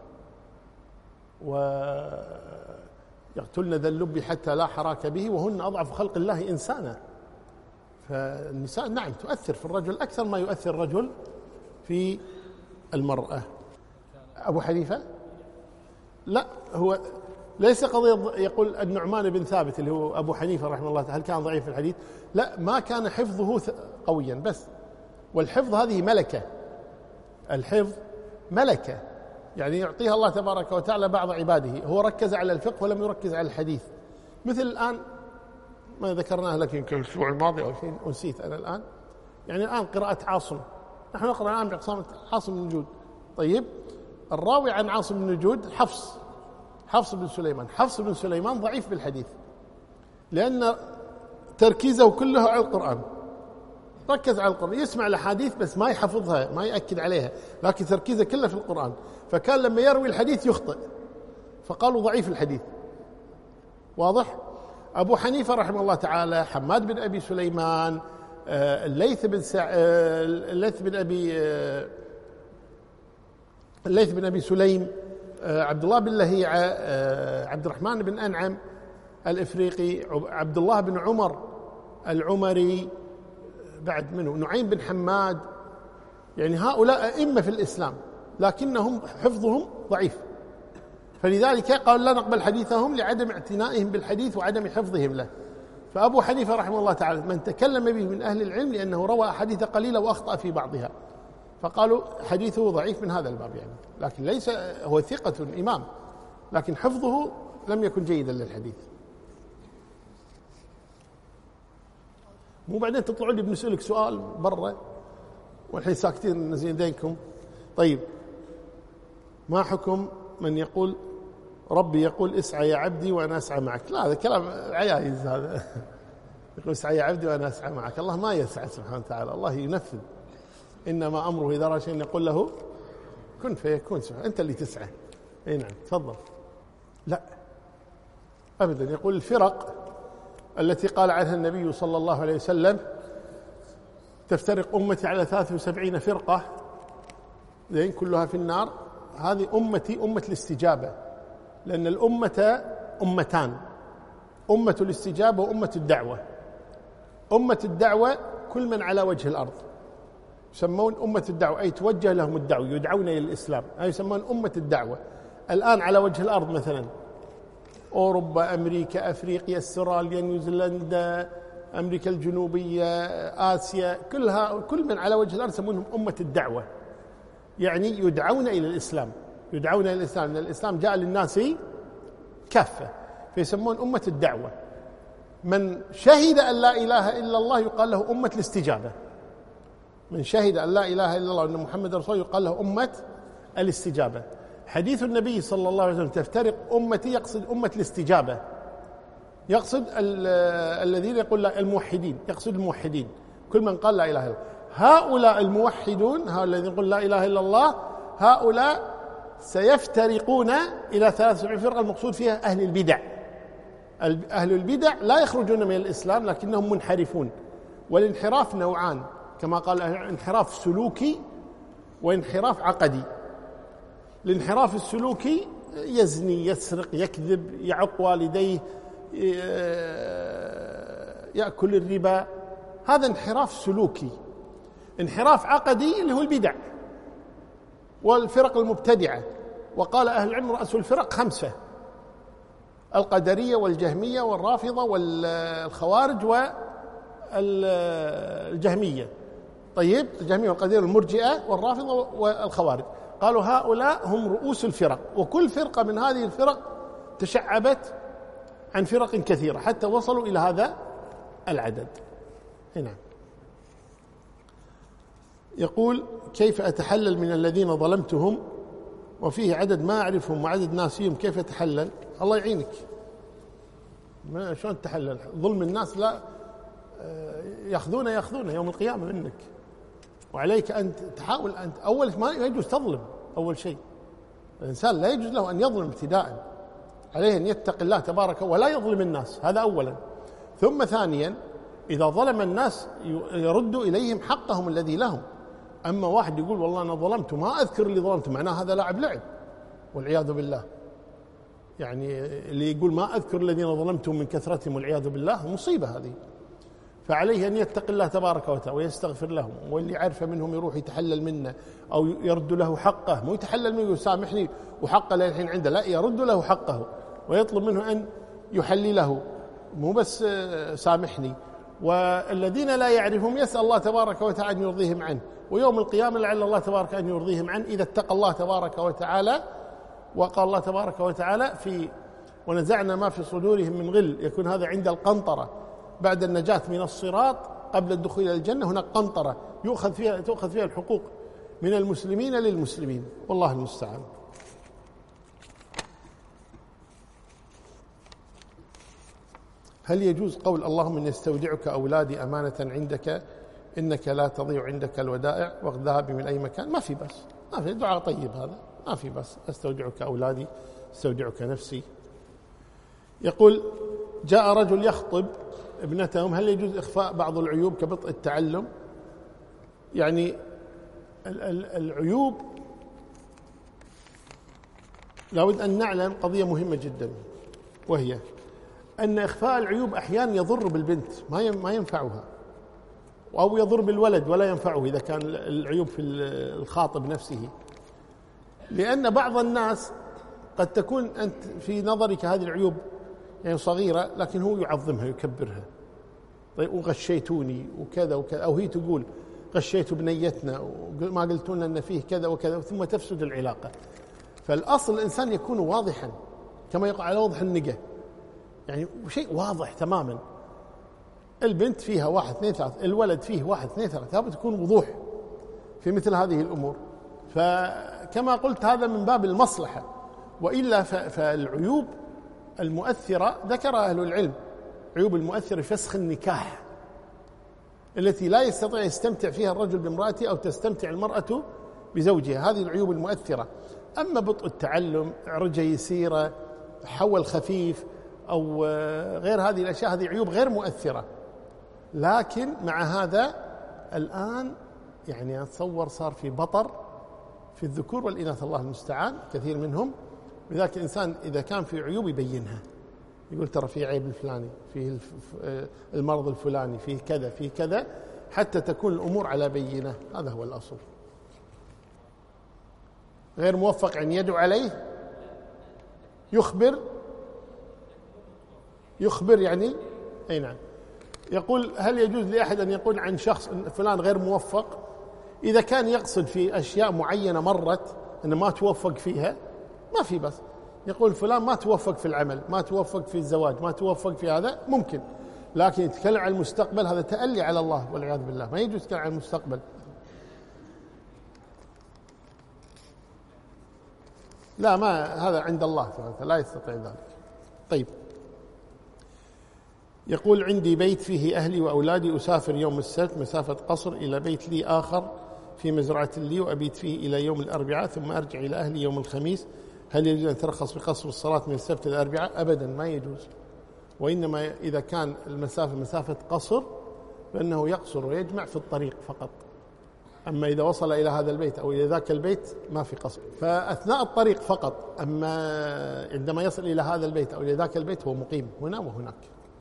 ويقتلن ذا اللب حتى لا حراك به وهن أضعف خلق الله إنسانا. فالنساء نعم تؤثر في الرجل أكثر ما يؤثر الرجل في المرأة. أبو حنيفة لا، هو ليس قضية يقول النعمان بن ثابت اللي هو أبو حنيفة رحمه الله تعالى هل كان ضعيف في الحديث؟ لا، ما كان حفظه قويا بس. والحفظ هذه ملكة، الحفظ ملكة يعني يعطيها الله تبارك وتعالى بعض عباده. هو ركز على الفقه ولم يركز على الحديث. مثل الآن ما ذكرناه لك يمكن الأسبوع الماضي أو شيء ونسيت أنا الآن. يعني الآن قراءة عاصم، نحن نقرأ الآن بعصامة عاصم بن نجود. طيب، الراوي عن عاصم بن نجود حفص حفص بن سليمان. حفص بن سليمان ضعيف بالحديث لأن تركيزه كله على القرآن، ركز على القرآن، يسمع الأحاديث بس ما يحفظها ما يأكد عليها، لكن تركيزه كله في القرآن. فكان لما يروي الحديث يخطئ، فقالوا ضعيف الحديث. واضح؟ أبو حنيفة رحمه الله تعالى، حماد بن أبي سليمان، الليث بن سع... الليث بن أبي الليث بن أبي سليم، عبد الله بن لهيعة، عبد الرحمن بن أنعم الإفريقي، عبد الله بن عمر العمري، بعد منه نعيم بن حماد. يعني هؤلاء أئمة في الإسلام لكنهم حفظهم ضعيف، فلذلك قال لا نقبل حديثهم لعدم اعتنائهم بالحديث وعدم حفظهم له. فأبو حنيفة رحمه الله تعالى من تكلم به من أهل العلم لأنه روى أحاديث قليلة وأخطأ في بعضها، فقالوا حديثه ضعيف من هذا الباب يعني. لكن ليس هو ثقة إمام، لكن حفظه لم يكن جيدا للحديث. مو بعدين تطلعوا لي بنسألك سؤال برا والحين ساكتين نزين يدينكم. طيب، ما حكم من يقول ربي يقول اسعى يا عبدي وأنا أسعى معك؟ لا، هذا كلام عيايز هذا. يقول اسعى يا عبدي وأنا أسعى معك. الله ما يسعى سبحانه وتعالى، الله ينفذ. إنما أمره إذا رأى شيء يقول له كن فيكون. سبحانه أنت اللي تسعى. أي نعم، تفضل. لا أبدا. يقول الفرق التي قال عنها النبي صلى الله عليه وسلم تفترق أمتي على ثلاث وسبعين فرقة لين كلها في النار. هذه أمتي أمة الاستجابة، لأن الأمة أمتان، أمة الاستجابة وأمة الدعوة. أمة الدعوة كل من على وجه الأرض يسمون أمة الدعوة، أي توجه لهم الدعوة، يدعون إلى الإسلام، أي يسمون أمة الدعوة. الآن على وجه الأرض مثلا أوروبا، أمريكا، أفريقيا، استراليا، نيوزيلندا، أمريكا الجنوبية، آسيا، كلها كل من على وجه الأرض يسمونهم أمة الدعوة، يعني يدعون إلى الإسلام، يدعون إلى الإسلام، لأن الإسلام جاء للناس كافة، فيسمون أمة الدعوة. من شهد أن لا إله إلا الله يقال له أمة الاستجابة. من شهد أن لا إله إلا الله وأن محمد رسول الله يقال له أمة الاستجابة. حديث النبي صلى الله عليه وسلم تفترق أمتي يقصد أمة الاستجابة، يقصد الذين يقول لا الموحدين، يقصد الموحدين، كل من قال لا إله إلا الله. هؤلاء الموحدون، هؤلاء الذين يقول لا إله إلا الله، هؤلاء سيفترقون إلى ثلاث وسبعين فرقة، المقصود فيها أهل البدع. أهل البدع لا يخرجون من الإسلام لكنهم منحرفون، والانحراف نوعان كما قال، انحراف سلوكي وانحراف عقدي. الانحراف السلوكي يزني، يسرق، يكذب، يعق والديه، يأكل الربا، هذا انحراف سلوكي. انحراف عقدي اللي هو البدع والفرق المبتدعة. وقال أهل العلم رأس الفرق خمسة: القدرية والجهمية والرافضة والخوارج والجهمية. طيب، الجهمية والقدرية والمرجئة والرافضة والخوارج. قالوا هؤلاء هم رؤوس الفرق، وكل فرقة من هذه الفرق تشعبت عن فرق كثيرة حتى وصلوا إلى هذا العدد. هنا يقول كيف أتحلل من الذين ظلمتهم وفيه عدد ما أعرفهم وعدد ناسيهم، كيف أتحلل؟ الله يعينك، ما شلون تحلل؟ ظلم الناس لا يأخذون يأخذون يوم القيامة منك، وعليك أن تحاول أن أول ما يجوز تظلم. أول شيء الإنسان لا يجوز له أن يظلم ابتداء، عليه أن يتقي الله تبارك ولا يظلم الناس، هذا أولا. ثم ثانيا إذا ظلم الناس يرد إليهم حقهم الذي لهم. أما واحد يقول والله أنا ظلمت ما أذكر اللي ظلمت، معناه هذا لاعب لعب والعياذ بالله. يعني اللي يقول ما أذكر الذين ظلمتهم من كثرتهم والعياذ بالله مصيبة هذه. فعليه أن يتقي الله تبارك وتعالى ويستغفر لهم، واللي عرفه منهم يروح يتحلل منه أو يرد له حقه، مو يتحلل منه يسامحني وحقه للحين عنده، لا، يرد له حقه ويطلب منه أن يحلله، مو بس سامحني. والذين لا يعرفهم يسأل الله تبارك وتعالى أن يرضيهم عنه، ويوم القيامة لعل الله تبارك أن يرضيهم عنه إذا اتقى الله تبارك وتعالى. وقال الله تبارك وتعالى في ونزعنا ما في صدورهم من غل، يكون هذا عند القنطرة بعد النجاة من الصراط قبل الدخول إلى الجنة، هناك قنطرة يؤخذ فيها تؤخذ فيها الحقوق من المسلمين للمسلمين، والله المستعان. هل يجوز قول اللهم إني استودعك أولادي أمانة عندك إنك لا تضيع عندك الودائع والذهاب من أي مكان؟ ما في بس، ما في، دعاء طيب هذا، ما في بس، استودعك أولادي، استودعك نفسي. يقول جاء رجل يخطب ابنتهم، هل يجوز إخفاء بعض العيوب كبطء التعلم؟ يعني العيوب لابد أن نعلم قضية مهمة جدا، وهي أن إخفاء العيوب أحيانا يضر بالبنت ما ينفعها، أو يضر بالولد ولا ينفعه إذا كان العيوب في الخاطب نفسه. لأن بعض الناس قد تكون أنت في نظرك هذه العيوب يعني صغيرة، لكن هو يعظمها يكبرها. طيب وغشيتوني وكذا وكذا، أو هي تقول غشيت بنيتنا وما قلتون أن فيه كذا وكذا، ثم تفسد العلاقة. فالأصل الإنسان يكون واضحا كما يقع على وضح النقة، يعني شيء واضح تماما. البنت فيها واحد اثنين ثلاث، الولد فيه واحد اثنين ثلاث، لابد تكون وضوح في مثل هذه الأمور. فكما قلت هذا من باب المصلحة، وإلا فالعيوب المؤثرة ذكر أهل العلم، عيوب المؤثرة فسخ النكاح التي لا يستطيع يستمتع فيها الرجل بامرأته أو تستمتع المرأة بزوجها، هذه العيوب المؤثرة. أما بطء التعلم، عرجة يسيرة، حول خفيف، أو غير هذه الأشياء، هذه عيوب غير مؤثرة. لكن مع هذا الآن يعني أتصور صار في بطر في الذكور والإناث، الله المستعان، كثير منهم. لذلك الإنسان إذا كان في عيوب يبينها، يقول ترى في عيب الفلاني، فيه المرض الفلاني، فيه كذا فيه كذا، حتى تكون الأمور على بينة. هذا هو الأصل. غير موفق أن يدعو عليه، يخبر يخبر يعني أي نعم. يقول هل يجوز لأحد أن يقول عن شخص فلان غير موفق إذا كان يقصد في أشياء معينة مرت أنه ما توفق فيها؟ ما في بس، يقول فلان ما توفق في العمل، ما توفق في الزواج، ما توفق في هذا، ممكن. لكن يتكلم عن المستقبل هذا تألي على الله والعياذ بالله، ما يجوز يتكلم عن المستقبل. لا، ما هذا عند الله لا يستطيع ذلك. طيب، يقول عندي بيت فيه أهلي وأولادي، أسافر يوم السبت مسافة قصر إلى بيت لي آخر في مزرعة لي وأبيت فيه إلى يوم الأربعاء، ثم أرجع إلى أهلي يوم الخميس. هل يجوز أن ترخص بقصر الصلاة من السبت إلى الأربعاء؟ أبدا ما يجوز. وإنما إذا كان المسافة مسافة قصر فإنه يقصر ويجمع في الطريق فقط. أما إذا وصل إلى هذا البيت أو إلى ذاك البيت ما في قصر، فأثناء الطريق فقط. أما عندما يصل إلى هذا البيت أو إلى ذاك البيت هو مقيم هنا وهناك.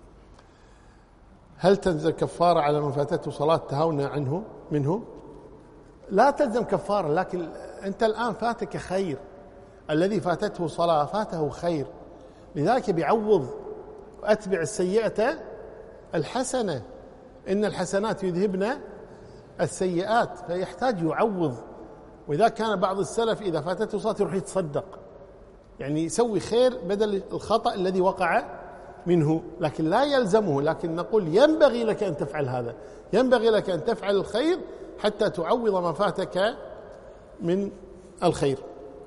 هل تنزل كفارة على من فاتته صلاة تهاون عنه منه؟ لا تلزم كفارة، لكن أنت الآن فاتك خير، الذي فاتته صلاة فاته خير، لذلك بيعوض. أتبع السيئة الحسنة، إن الحسنات يذهبن السيئات، فيحتاج يعوض وإذا كان بعض السلف إذا فاتته صلاة يروح يتصدق، يعني يسوي خير بدل الخطأ الذي وقع منه، لكن لا يلزمه، لكن نقول ينبغي لك أن تفعل هذا، ينبغي لك أن تفعل الخير حتى تعوض ما فاتك من الخير.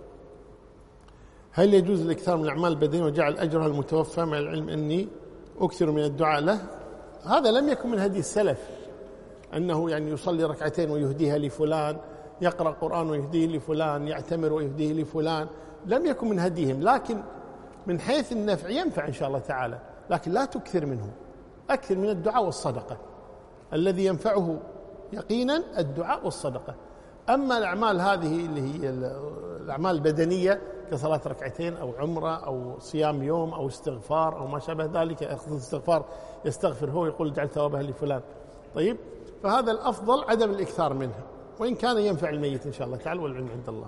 هل يجوز الإكثار من الأعمال البدنية وجعل أجرها المتوفى مع العلم أني أكثر من الدعاء له؟ هذا لم يكن من هدي السلف، أنه يعني يصلي ركعتين ويهديها لفلان، يقرأ قرآن ويهديه لفلان، يعتمر ويهديه لفلان، لم يكن من هديهم. لكن من حيث النفع ينفع إن شاء الله تعالى، لكن لا تكثر منه، أكثر من الدعاء والصدقة. الذي ينفعه يقينا الدعاء والصدقة. أما الأعمال هذه اللي هي الأعمال البدنية كصلاة ركعتين أو عمرة أو صيام يوم أو استغفار أو ما شابه ذلك، استغفار يستغفر هو يقول جعل ثوابها لفلان، طيب، فهذا الأفضل عدم الإكثار منها، وإن كان ينفع الميت إن شاء الله تعالى، والعلم عند الله.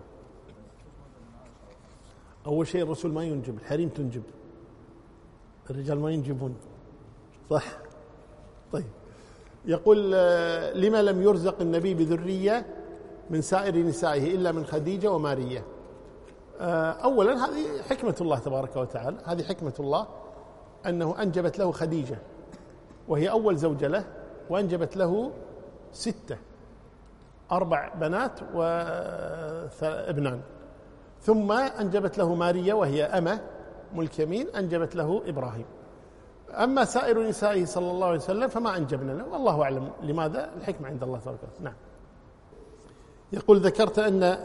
أول شيء الرسول ما ينجب، الحريم تنجب، الرجال ما ينجبون، صح؟ طيب، يقول لما لم يرزق النبي بذرية من سائر نسائه إلا من خديجة ومارية؟ أولا هذه حكمة الله تبارك وتعالى، هذه حكمة الله أنه أنجبت له خديجة وهي أول زوجة له، وأنجبت له ستة، أربع بنات وابنان، ثم أنجبت له ماريا وهي أمة ملك يمين، أنجبت له إبراهيم. أما سائر نسائه صلى الله عليه وسلم فما أنجبنا له، والله أعلم لماذا، الحكمة عند الله تبارك وتعالى. نعم. يقول ذكرت أن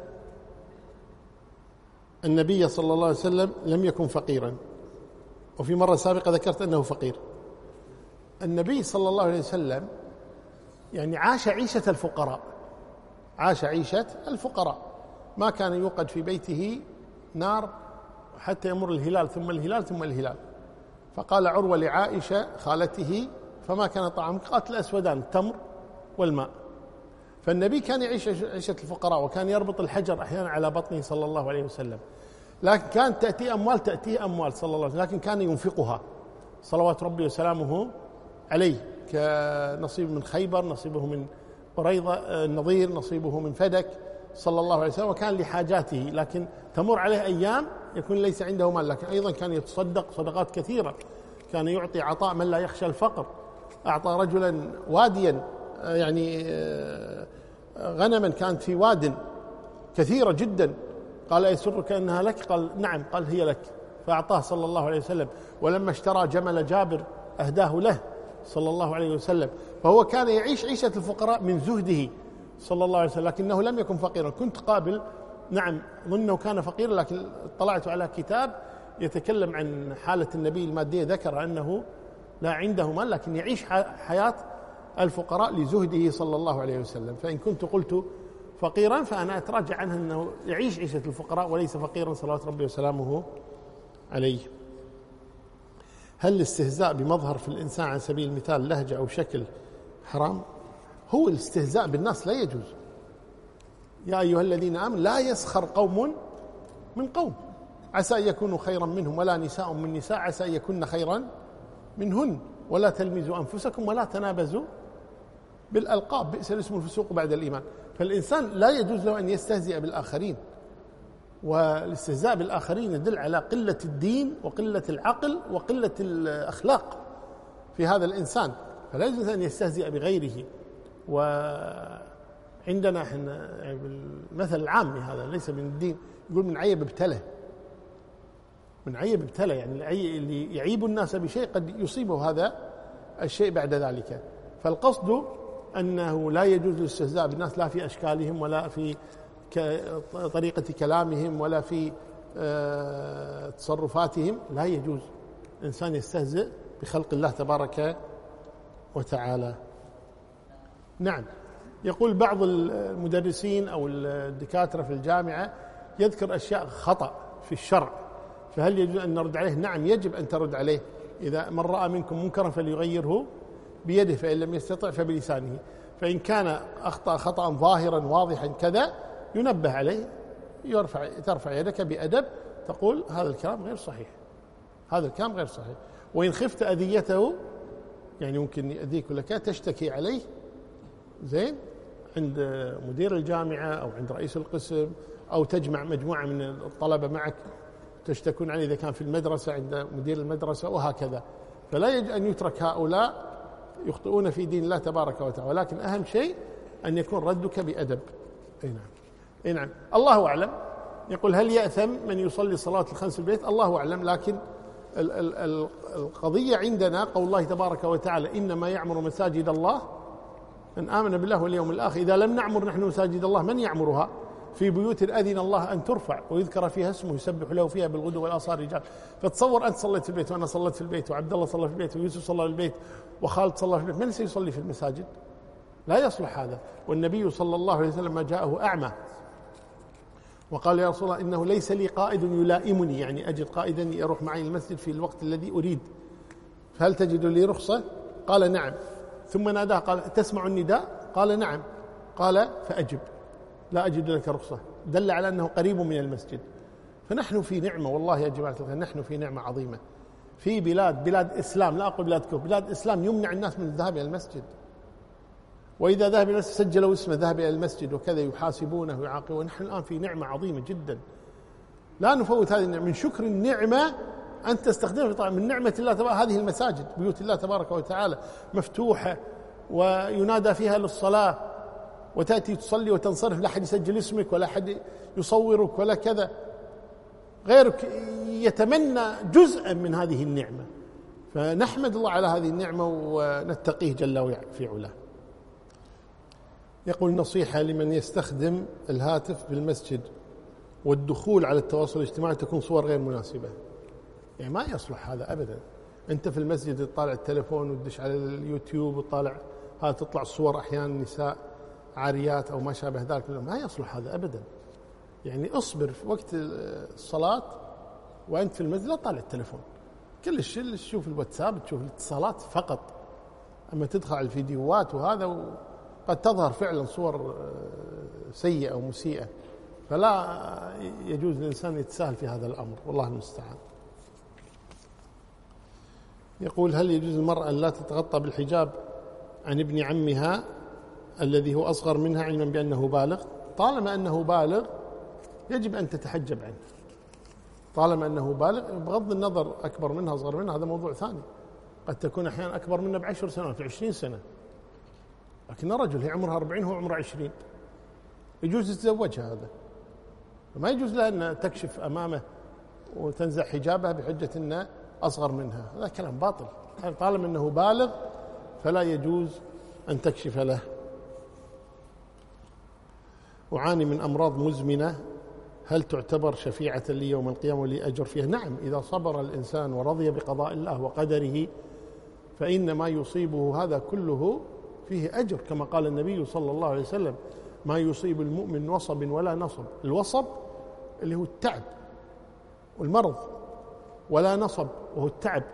النبي صلى الله عليه وسلم لم يكن فقيرا، وفي مرة سابقة ذكرت أنه فقير. النبي صلى الله عليه وسلم يعني عاش عيشة الفقراء، عاش عيشة الفقراء، ما كان يوقد في بيته نار حتى يمر الهلال ثم الهلال ثم الهلال. فقال عروة لعائشة خالته فما كان طعام؟ قالت الأسودان، التمر والماء. فالنبي كان يعيش عيشة الفقراء، وكان يربط الحجر أحيانا على بطنه صلى الله عليه وسلم، لكن كانت تأتي أموال تأتيه أموال صلى الله عليه وسلم، لكن كان ينفقها صلوات ربي وسلامه عليه، كنصيب من خيبر، نصيبه من قريظة النظير، نصيبه من فدك صلى الله عليه وسلم، وكان لحاجاته، لكن تمر عليه أيام يكون ليس عنده مال، لكن أيضا كان يتصدق صدقات كثيرة، كان يعطي عطاء من لا يخشى الفقر. أعطى رجلا واديا، يعني غنما كانت في واد كثيرة جدا، قال أيسرك أنها لك؟ قال نعم، قال هي لك، فأعطاه صلى الله عليه وسلم. ولما اشترى جمل جابر أهداه له صلى الله عليه وسلم. فهو كان يعيش عيشة الفقراء من زهده صلى الله عليه وسلم، لكنه لم يكن فقيرا. كنت قابل، نعم، ظنه كان فقيرا، لكن اطلعت على كتاب يتكلم عن حالة النبي المادية، ذكر أنه لا عنده مال، لكن يعيش حياة الفقراء لزهده صلى الله عليه وسلم. فإن كنت قلت فقيرا فأنا أتراجع عنه، أنه يعيش عيشة الفقراء وليس فقيرا صلوات ربي وسلامه عليه. هل الاستهزاء بمظهر في الإنسان على سبيل المثال لهجة أو شكل حرام؟ هو الاستهزاء بالناس لا يجوز. يا أيها الذين آمنوا لا يسخر قوم من قوم عسى أن يكونوا خيرا منهم، ولا نساء من نساء عسى أن يكون خيرا منهن، ولا تلمزوا أنفسكم ولا تنابزوا بالألقاب، بئس الاسم الفسوق بعد الإيمان. فالإنسان لا يجوز له أن يستهزئ بالآخرين، والاستهزاء بالآخرين يدل على قلة الدين وقلة العقل وقلة الأخلاق في هذا الإنسان، فلا يجوز أن يستهزئ بغيره. وعندنا احنا المثل العام هذا ليس من الدين، يقول من عيب ابتلى، من عيب ابتلى، يعني اللي يعيب الناس بشيء قد يصيبه هذا الشيء بعد ذلك. فالقصد أنه لا يجوز الاستهزاء بالناس، لا في أشكالهم ولا في طريقة كلامهم ولا في تصرفاتهم، لا يجوز إنسان يستهزئ بخلق الله تبارك وتعالى. نعم. يقول بعض المدرسين أو الدكاترة في الجامعة يذكر أشياء خطأ في الشرع، فهل يجوز أن نرد عليه؟ نعم، يجب أن ترد عليه. إذا من رأى منكم منكرا فليغيره بيده، فإن لم يستطع فبلسانه. فإن كان أخطأ خطأ ظاهرا واضحا كذا ينبه عليه، يرفع ترفع يدك بأدب، تقول هذا الكلام غير صحيح، هذا الكلام غير صحيح. وإن خفت أذيته، يعني ممكن يأذيك لك، تشتكي عليه، زين، عند مدير الجامعة أو عند رئيس القسم، أو تجمع مجموعة من الطلبة معك تشتكون عليه إذا كان في المدرسة عند مدير المدرسة، وهكذا. فلا يجب أن يترك هؤلاء يخطئون في دين الله تبارك وتعالى، ولكن أهم شيء أن يكون ردك بأدب. أي نعم، أي نعم. الله أعلم. يقول هل يأثم من يصلي صلاة الخمس في البيت؟ الله أعلم، لكن القضية عندنا قول الله تبارك وتعالى إنما يعمر مساجد الله من آمن بالله واليوم الآخر. إذا لم نعمر نحن مساجد الله من يعمرها؟ في بيوت أذن الله أن ترفع ويذكر فيها اسمه يسبح له فيها بالغدو والآصال رجال. فتصور أنت صليت في البيت وأنا صليت في البيت وعبد الله صلى في البيت ويوسف صلى في البيت وخالد صلى في البيت، من سيصلي في المساجد؟ لا يصلح هذا. والنبي صلى الله عليه وسلم ما جاءه أعمى وقال يا رسول الله إنه ليس لي قائد يلائمني، يعني أجد قائدا يروح معي المسجد في الوقت الذي أريد، فهل تجد لي رخصة؟ قال نعم. ثم ناداه قال تسمع النداء؟ قال نعم. قال فأجب، لا أجد لك رخصة. دل على أنه قريب من المسجد. فنحن في نعمة والله يا جماعة الخير، نحن في نعمة عظيمة في بلاد بلاد إسلام، لا أقول بلاد كفر، بلاد إسلام يمنع الناس من الذهاب إلى المسجد، وإذا ذهب إلى المسجد سجلوا اسمه ذهب إلى المسجد وكذا، يحاسبونه ويعاقبونه. ونحن الآن في نعمة عظيمة جدا لا نفوت هذه النعمة. من شكر النعمة أن تستخدمها طبعا من نعمة الله تبارك. هذه المساجد بيوت الله تبارك وتعالى مفتوحة وينادى فيها للصلاة، وتأتي تصلي وتنصرف، لا أحد يسجل اسمك ولا أحد يصورك ولا كذا، غيرك يتمنى جزءا من هذه النعمة. فنحمد الله على هذه النعمة ونتقيه جل في علاه. يقول نصيحة لمن يستخدم الهاتف بالمسجد والدخول على التواصل الاجتماعي تكون صور غير مناسبة. يعني ما يصلح هذا أبدا. أنت في المسجد تطالع التلفون وتدش على اليوتيوب وتطالع، هذا تطلع صور أحيانا نساء عاريات أو ما شابه ذلك، ما يصلح هذا أبدا. يعني أصبر في وقت الصلاة وأنت في المسجد لا تطالع التلفون، كل شيء تشوف الواتساب تشوف الاتصالات فقط. أما تدخل على الفيديوهات وهذا قد تظهر فعلا صور سيئة ومسيئة، فلا يجوز للإنسان يتساهل في هذا الأمر، والله المستعان. يقول هل يجوز المرأة أن لا تتغطى بالحجاب عن ابن عمها الذي هو أصغر منها علما بأنه بالغ؟ طالما أنه بالغ يجب أن تتحجب عنه، طالما أنه بالغ، بغض النظر أكبر منها أصغر منها هذا موضوع ثاني. قد تكون أحيانا أكبر منها بعشر سنوات في عشرين سنة، لكن رجل هي عمرها أربعين هو عمره عشرين، يجوز تتزوجها هذا، فما يجوز لها أن تكشف أمامه وتنزع حجابها بحجة أنه أصغر منها، هذا كلام باطل. طالما أنه بالغ فلا يجوز أن تكشف له. أعاني من أمراض مزمنة، هل تعتبر شفيعة لي يوم القيامة ولي أجر فيها؟ نعم، إذا صبر الإنسان ورضي بقضاء الله وقدره فإن ما يصيبه هذا كله فيه أجر، كما قال النبي صلى الله عليه وسلم ما يصيب المؤمن وصب ولا نصب. الوصب اللي هو التعب والمرض، ولا نصب وهو التعب،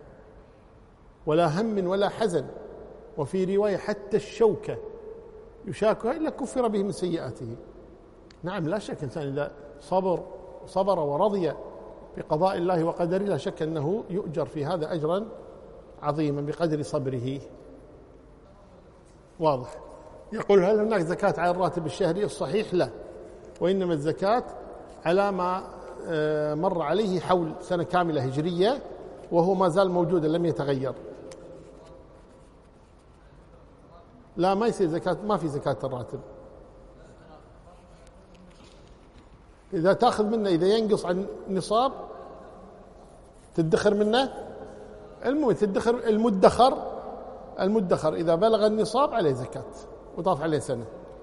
ولا هم ولا حزن، وفي رواية حتى الشوكة يشاكها إلا كفر به من سيئاته. نعم لا شك إنسان إذا صبر صبر ورضي بقضاء الله وقدره لا شك أنه يؤجر في هذا أجرا عظيما بقدر صبره. واضح. يقول هل هناك زكاة على الراتب الشهري؟ الصحيح لا، وإنما الزكاة على ما مر عليه حول سنة كاملة هجرية وهو ما زال موجودا لم يتغير. لا ما يصير زكاة، ما في زكاة الراتب. إذا تأخذ منه إذا ينقص عن نصاب تدخر منه، المهم تدخر المدخر المدخر إذا بلغ النصاب عليه زكاة وضاف عليه سنة.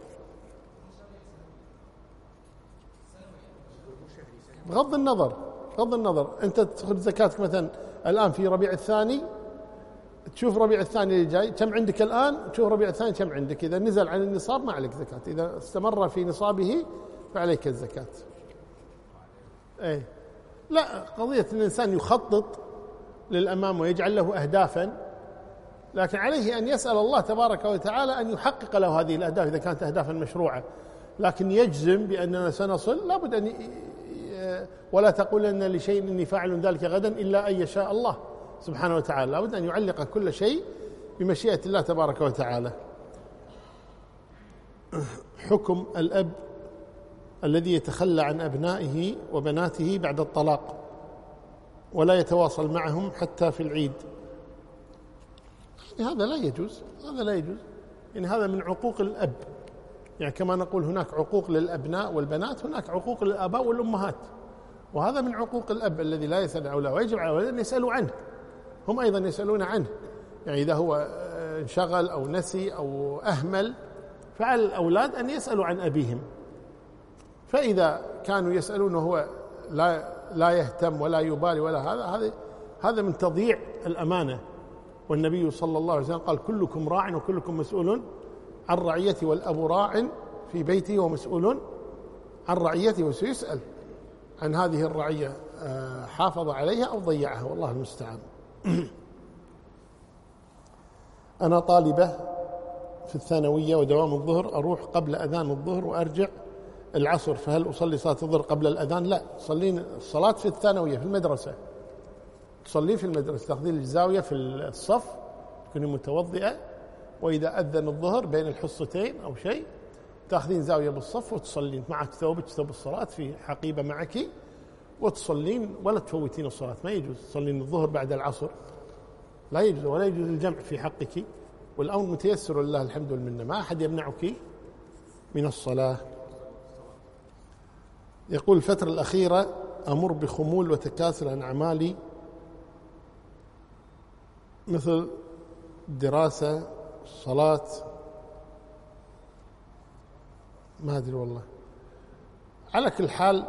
بغض النظر بغض النظر أنت تأخذ زكاتك مثلا الآن في ربيع الثاني، تشوف ربيع الثاني اللي جاي كم عندك الآن، تشوف ربيع الثاني كم عندك. إذا نزل عن النصاب ما عليك زكاة، إذا استمر في نصابه فعليك الزكاة. أي لا، قضية الإنسان يخطط للأمام ويجعل له أهدافا، لكن عليه أن يسأل الله تبارك وتعالى أن يحقق له هذه الأهداف إذا كانت أهدافا مشروعة. لكن يجزم بأننا سنصل لابد أن ي... ولا تقولن لشيء إني فاعل ذلك غدا إلا أن يشاء الله سبحانه وتعالى، لابد أن يعلق كل شيء بمشيئة الله تبارك وتعالى. حكم الأب الذي يتخلى عن أبنائه وبناته بعد الطلاق ولا يتواصل معهم حتى في العيد. هذا لا يجوز، هذا لا يجوز، يعني هذا من عقوق الأب. يعني كما نقول هناك عقوق للأبناء والبنات، هناك عقوق للآباء والأمهات، وهذا من عقوق الأب الذي لا يسأل أولاده، ويجب على أولاده أن يسألوا عنه، هم أيضا يسألون عنه. يعني إذا هو انشغل أو نسي أو أهمل فعلى الأولاد أن يسألوا عن أبيهم. فإذا كانوا يسألون وهو لا لا يهتم ولا يبالي ولا هذا هذا هذا من تضييع الأمانة. والنبي صلى الله عليه وسلم قال: كلكم راع وكلكم مسؤول عن رعيته، والأب راع في بيته ومسؤول عن رعيته، وسيسأل عن هذه الرعية حافظ عليها أو ضيعها، والله المستعان. أنا طالبة في الثانوية ودوام الظهر، أروح قبل أذان الظهر وأرجع العصر، فهل أصلي صلاة الظهر قبل الأذان؟ لا، تصلين الصلاة في الثانوية في المدرسة، تصلي في المدرسة، تاخذين الزاوية في الصف، تكوني متوضئة، وإذا أذن الظهر بين الحصتين أو شيء تاخذين زاوية بالصف وتصلين، معك ثوبك ثوب الصلاة في حقيبة معك وتصلين، ولا تفوتين الصلاة. ما يجوز تصلين الظهر بعد العصر، لا يجوز، ولا يجوز الجمع في حقك، والأمر متيسر لله الحمد والمنة، ما أحد يمنعك من الصلاة. يقول: الفترة الأخيرة أمر بخمول وتكاسل عن أعمالي مثل دراسة، صلاة، ما أدري والله. على كل حال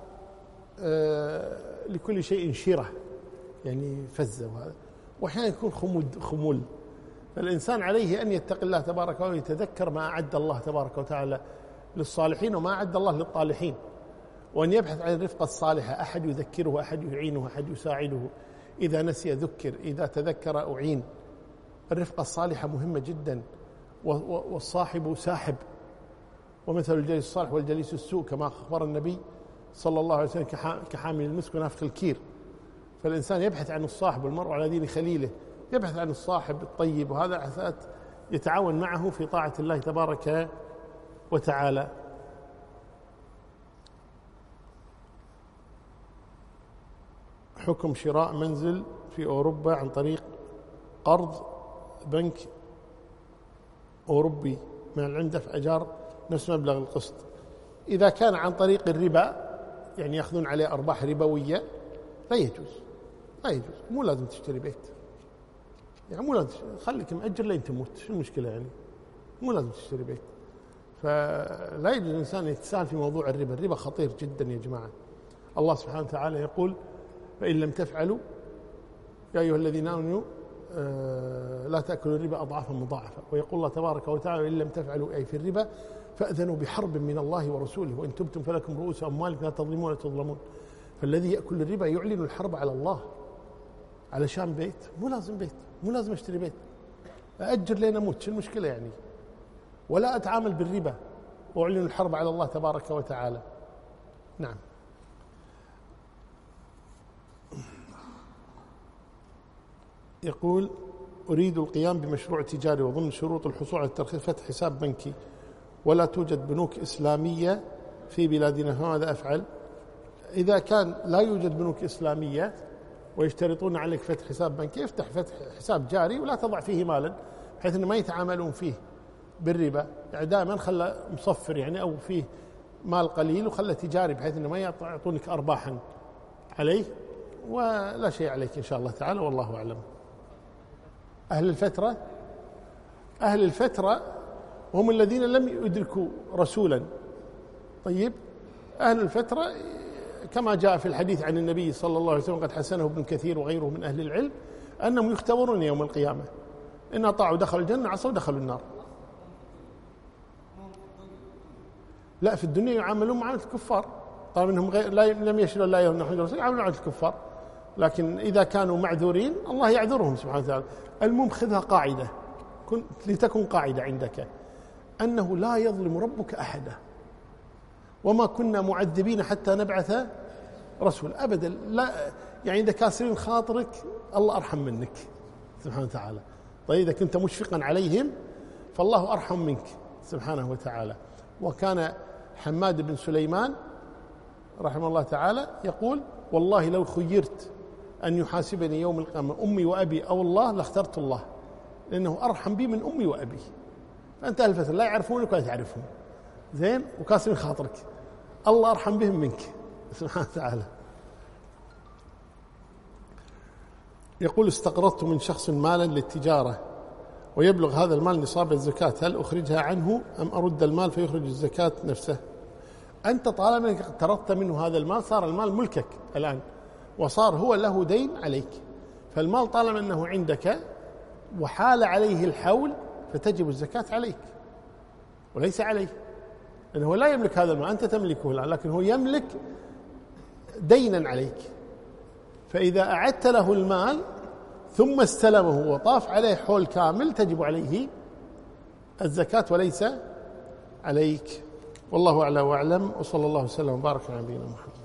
آه لكل شيء شيرة، يعني فزة، وهذا وأحيانا يكون خمول خمول فالإنسان عليه أن يتقي الله تبارك وتعالى ويتذكر ما أعد الله تبارك وتعالى للصالحين وما أعد الله للطالحين، وأن يبحث عن الرفقة الصالحة، أحد يذكره، أحد يعينه، أحد يساعده، إذا نسي ذكر، إذا تذكر أعين. الرفقة الصالحة مهمة جدا، والصاحب ساحب، ومثل الجليس الصالح والجليس السوء كما أخبر النبي صلى الله عليه وسلم كحامل المسك ونافخ الكير. فالإنسان يبحث عن الصاحب، والمرء على دين خليله، يبحث عن الصاحب الطيب، وهذا حسات يتعاون معه في طاعة الله تبارك وتعالى. حكم شراء منزل في أوروبا عن طريق قرض بنك أوروبي مع العلم دفع أجار نفس مبلغ القسط. إذا كان عن طريق الربا، يعني يأخذون عليه أرباح ربوية، لا يجوز، لا يجوز. مو لازم تشتري بيت، يعني مو لازم، خليك مأجر لين تموت، شو المشكلة يعني؟ مو لازم تشتري بيت. فلا يجوز الإنسان يتساهل في موضوع الربا، الربا خطير جدا يا جماعة. الله سبحانه وتعالى يقول: فإن لم تفعلوا يا أيها الذين آمنوا لا تأكلوا الربا أضعافا مضاعفة. ويقول الله تبارك وتعالى: إن لم تفعلوا أي في الربا فأذنوا بحرب من الله ورسوله وإن تبتم فلكم رؤوس أموالكم لا تظلمون ولا تظلمون. فالذي يأكل الربا يعلن الحرب على الله. علشان بيت؟ مو لازم بيت، مو لازم اشتري بيت، أأجر لين أموت، شو المشكلة يعني؟ ولا أتعامل بالربا وأعلن الحرب على الله تبارك وتعالى. نعم. يقول: أريد القيام بمشروع تجاري، وضمن شروط الحصول على الترخيص فتح حساب بنكي، ولا توجد بنوك إسلامية في بلادنا، فماذا أفعل؟ إذا كان لا يوجد بنوك إسلامية ويشترطون عليك فتح حساب بنكي، افتح فتح حساب جاري ولا تضع فيه مالا، بحيث أنه ما يتعاملون فيه بالربا. يعني دائما خلى مصفر، يعني أو فيه مال قليل، وخلى تجاري بحيث أنه ما يعطونك أرباحا عليه، ولا شيء عليك إن شاء الله تعالى، والله أعلم. أهل الفترة أهل الفترة هم الذين لم يدركوا رسولا. طيب، أهل الفترة كما جاء في الحديث عن النبي صلى الله عليه وسلم، قد حسنه ابن كثير وغيره من أهل العلم، أنهم يختبرون يوم القيامة، إن أطاعوا دخلوا الجنة، عصوا دخلوا النار. لا، في الدنيا يعاملون معاملة الكفار، طالما أنهم غير لا لم يشهدوا لا إله إلا الله يعاملون معاملة الكفار، لكن إذا كانوا معذورين الله يعذرهم سبحانه وتعالى. المهم خذها قاعدة، لتكن قاعدة عندك، أنه لا يظلم ربك أحدا، وما كنا معذبين حتى نبعث رسول أبدا. لا، يعني إذا كاسرين خاطرك الله أرحم منك سبحانه وتعالى. طيب، إذا كنت مشفقا عليهم فالله أرحم منك، سبحانه وتعالى. وكان حماد بن سليمان رحمه الله تعالى يقول: والله لو خيرت أن يحاسبني يوم القيامة أمي وأبي أو الله لاخترت الله، لأنه أرحم بي من أمي وأبي. فأنت أهل الفترة لا يعرفونك ولا تعرفهم، زين، وكاسم خاطرك، الله أرحم بهم منك سبحانه وتعالى. يقول: استقرضت من شخص مالا للتجارة ويبلغ هذا المال نصاب الزكاة، هل أخرجها عنه أم أرد المال فيخرج الزكاة نفسه؟ أنت طالما أنك اقترضت منه هذا المال صار المال ملكك الآن، وصار هو له دين عليك، فالمال طالما أنه عندك وحال عليه الحول فتجب الزكاة عليك وليس عليه، لأنه لا يملك هذا المال، أنت تملكه الآن، لكن هو يملك دينا عليك. فإذا أعدت له المال ثم استلمه وطاف عليه حول كامل تجب عليه الزكاة وليس عليك. والله أعلى وأعلم، وصلى الله وسلم وبارك على نبينا محمد.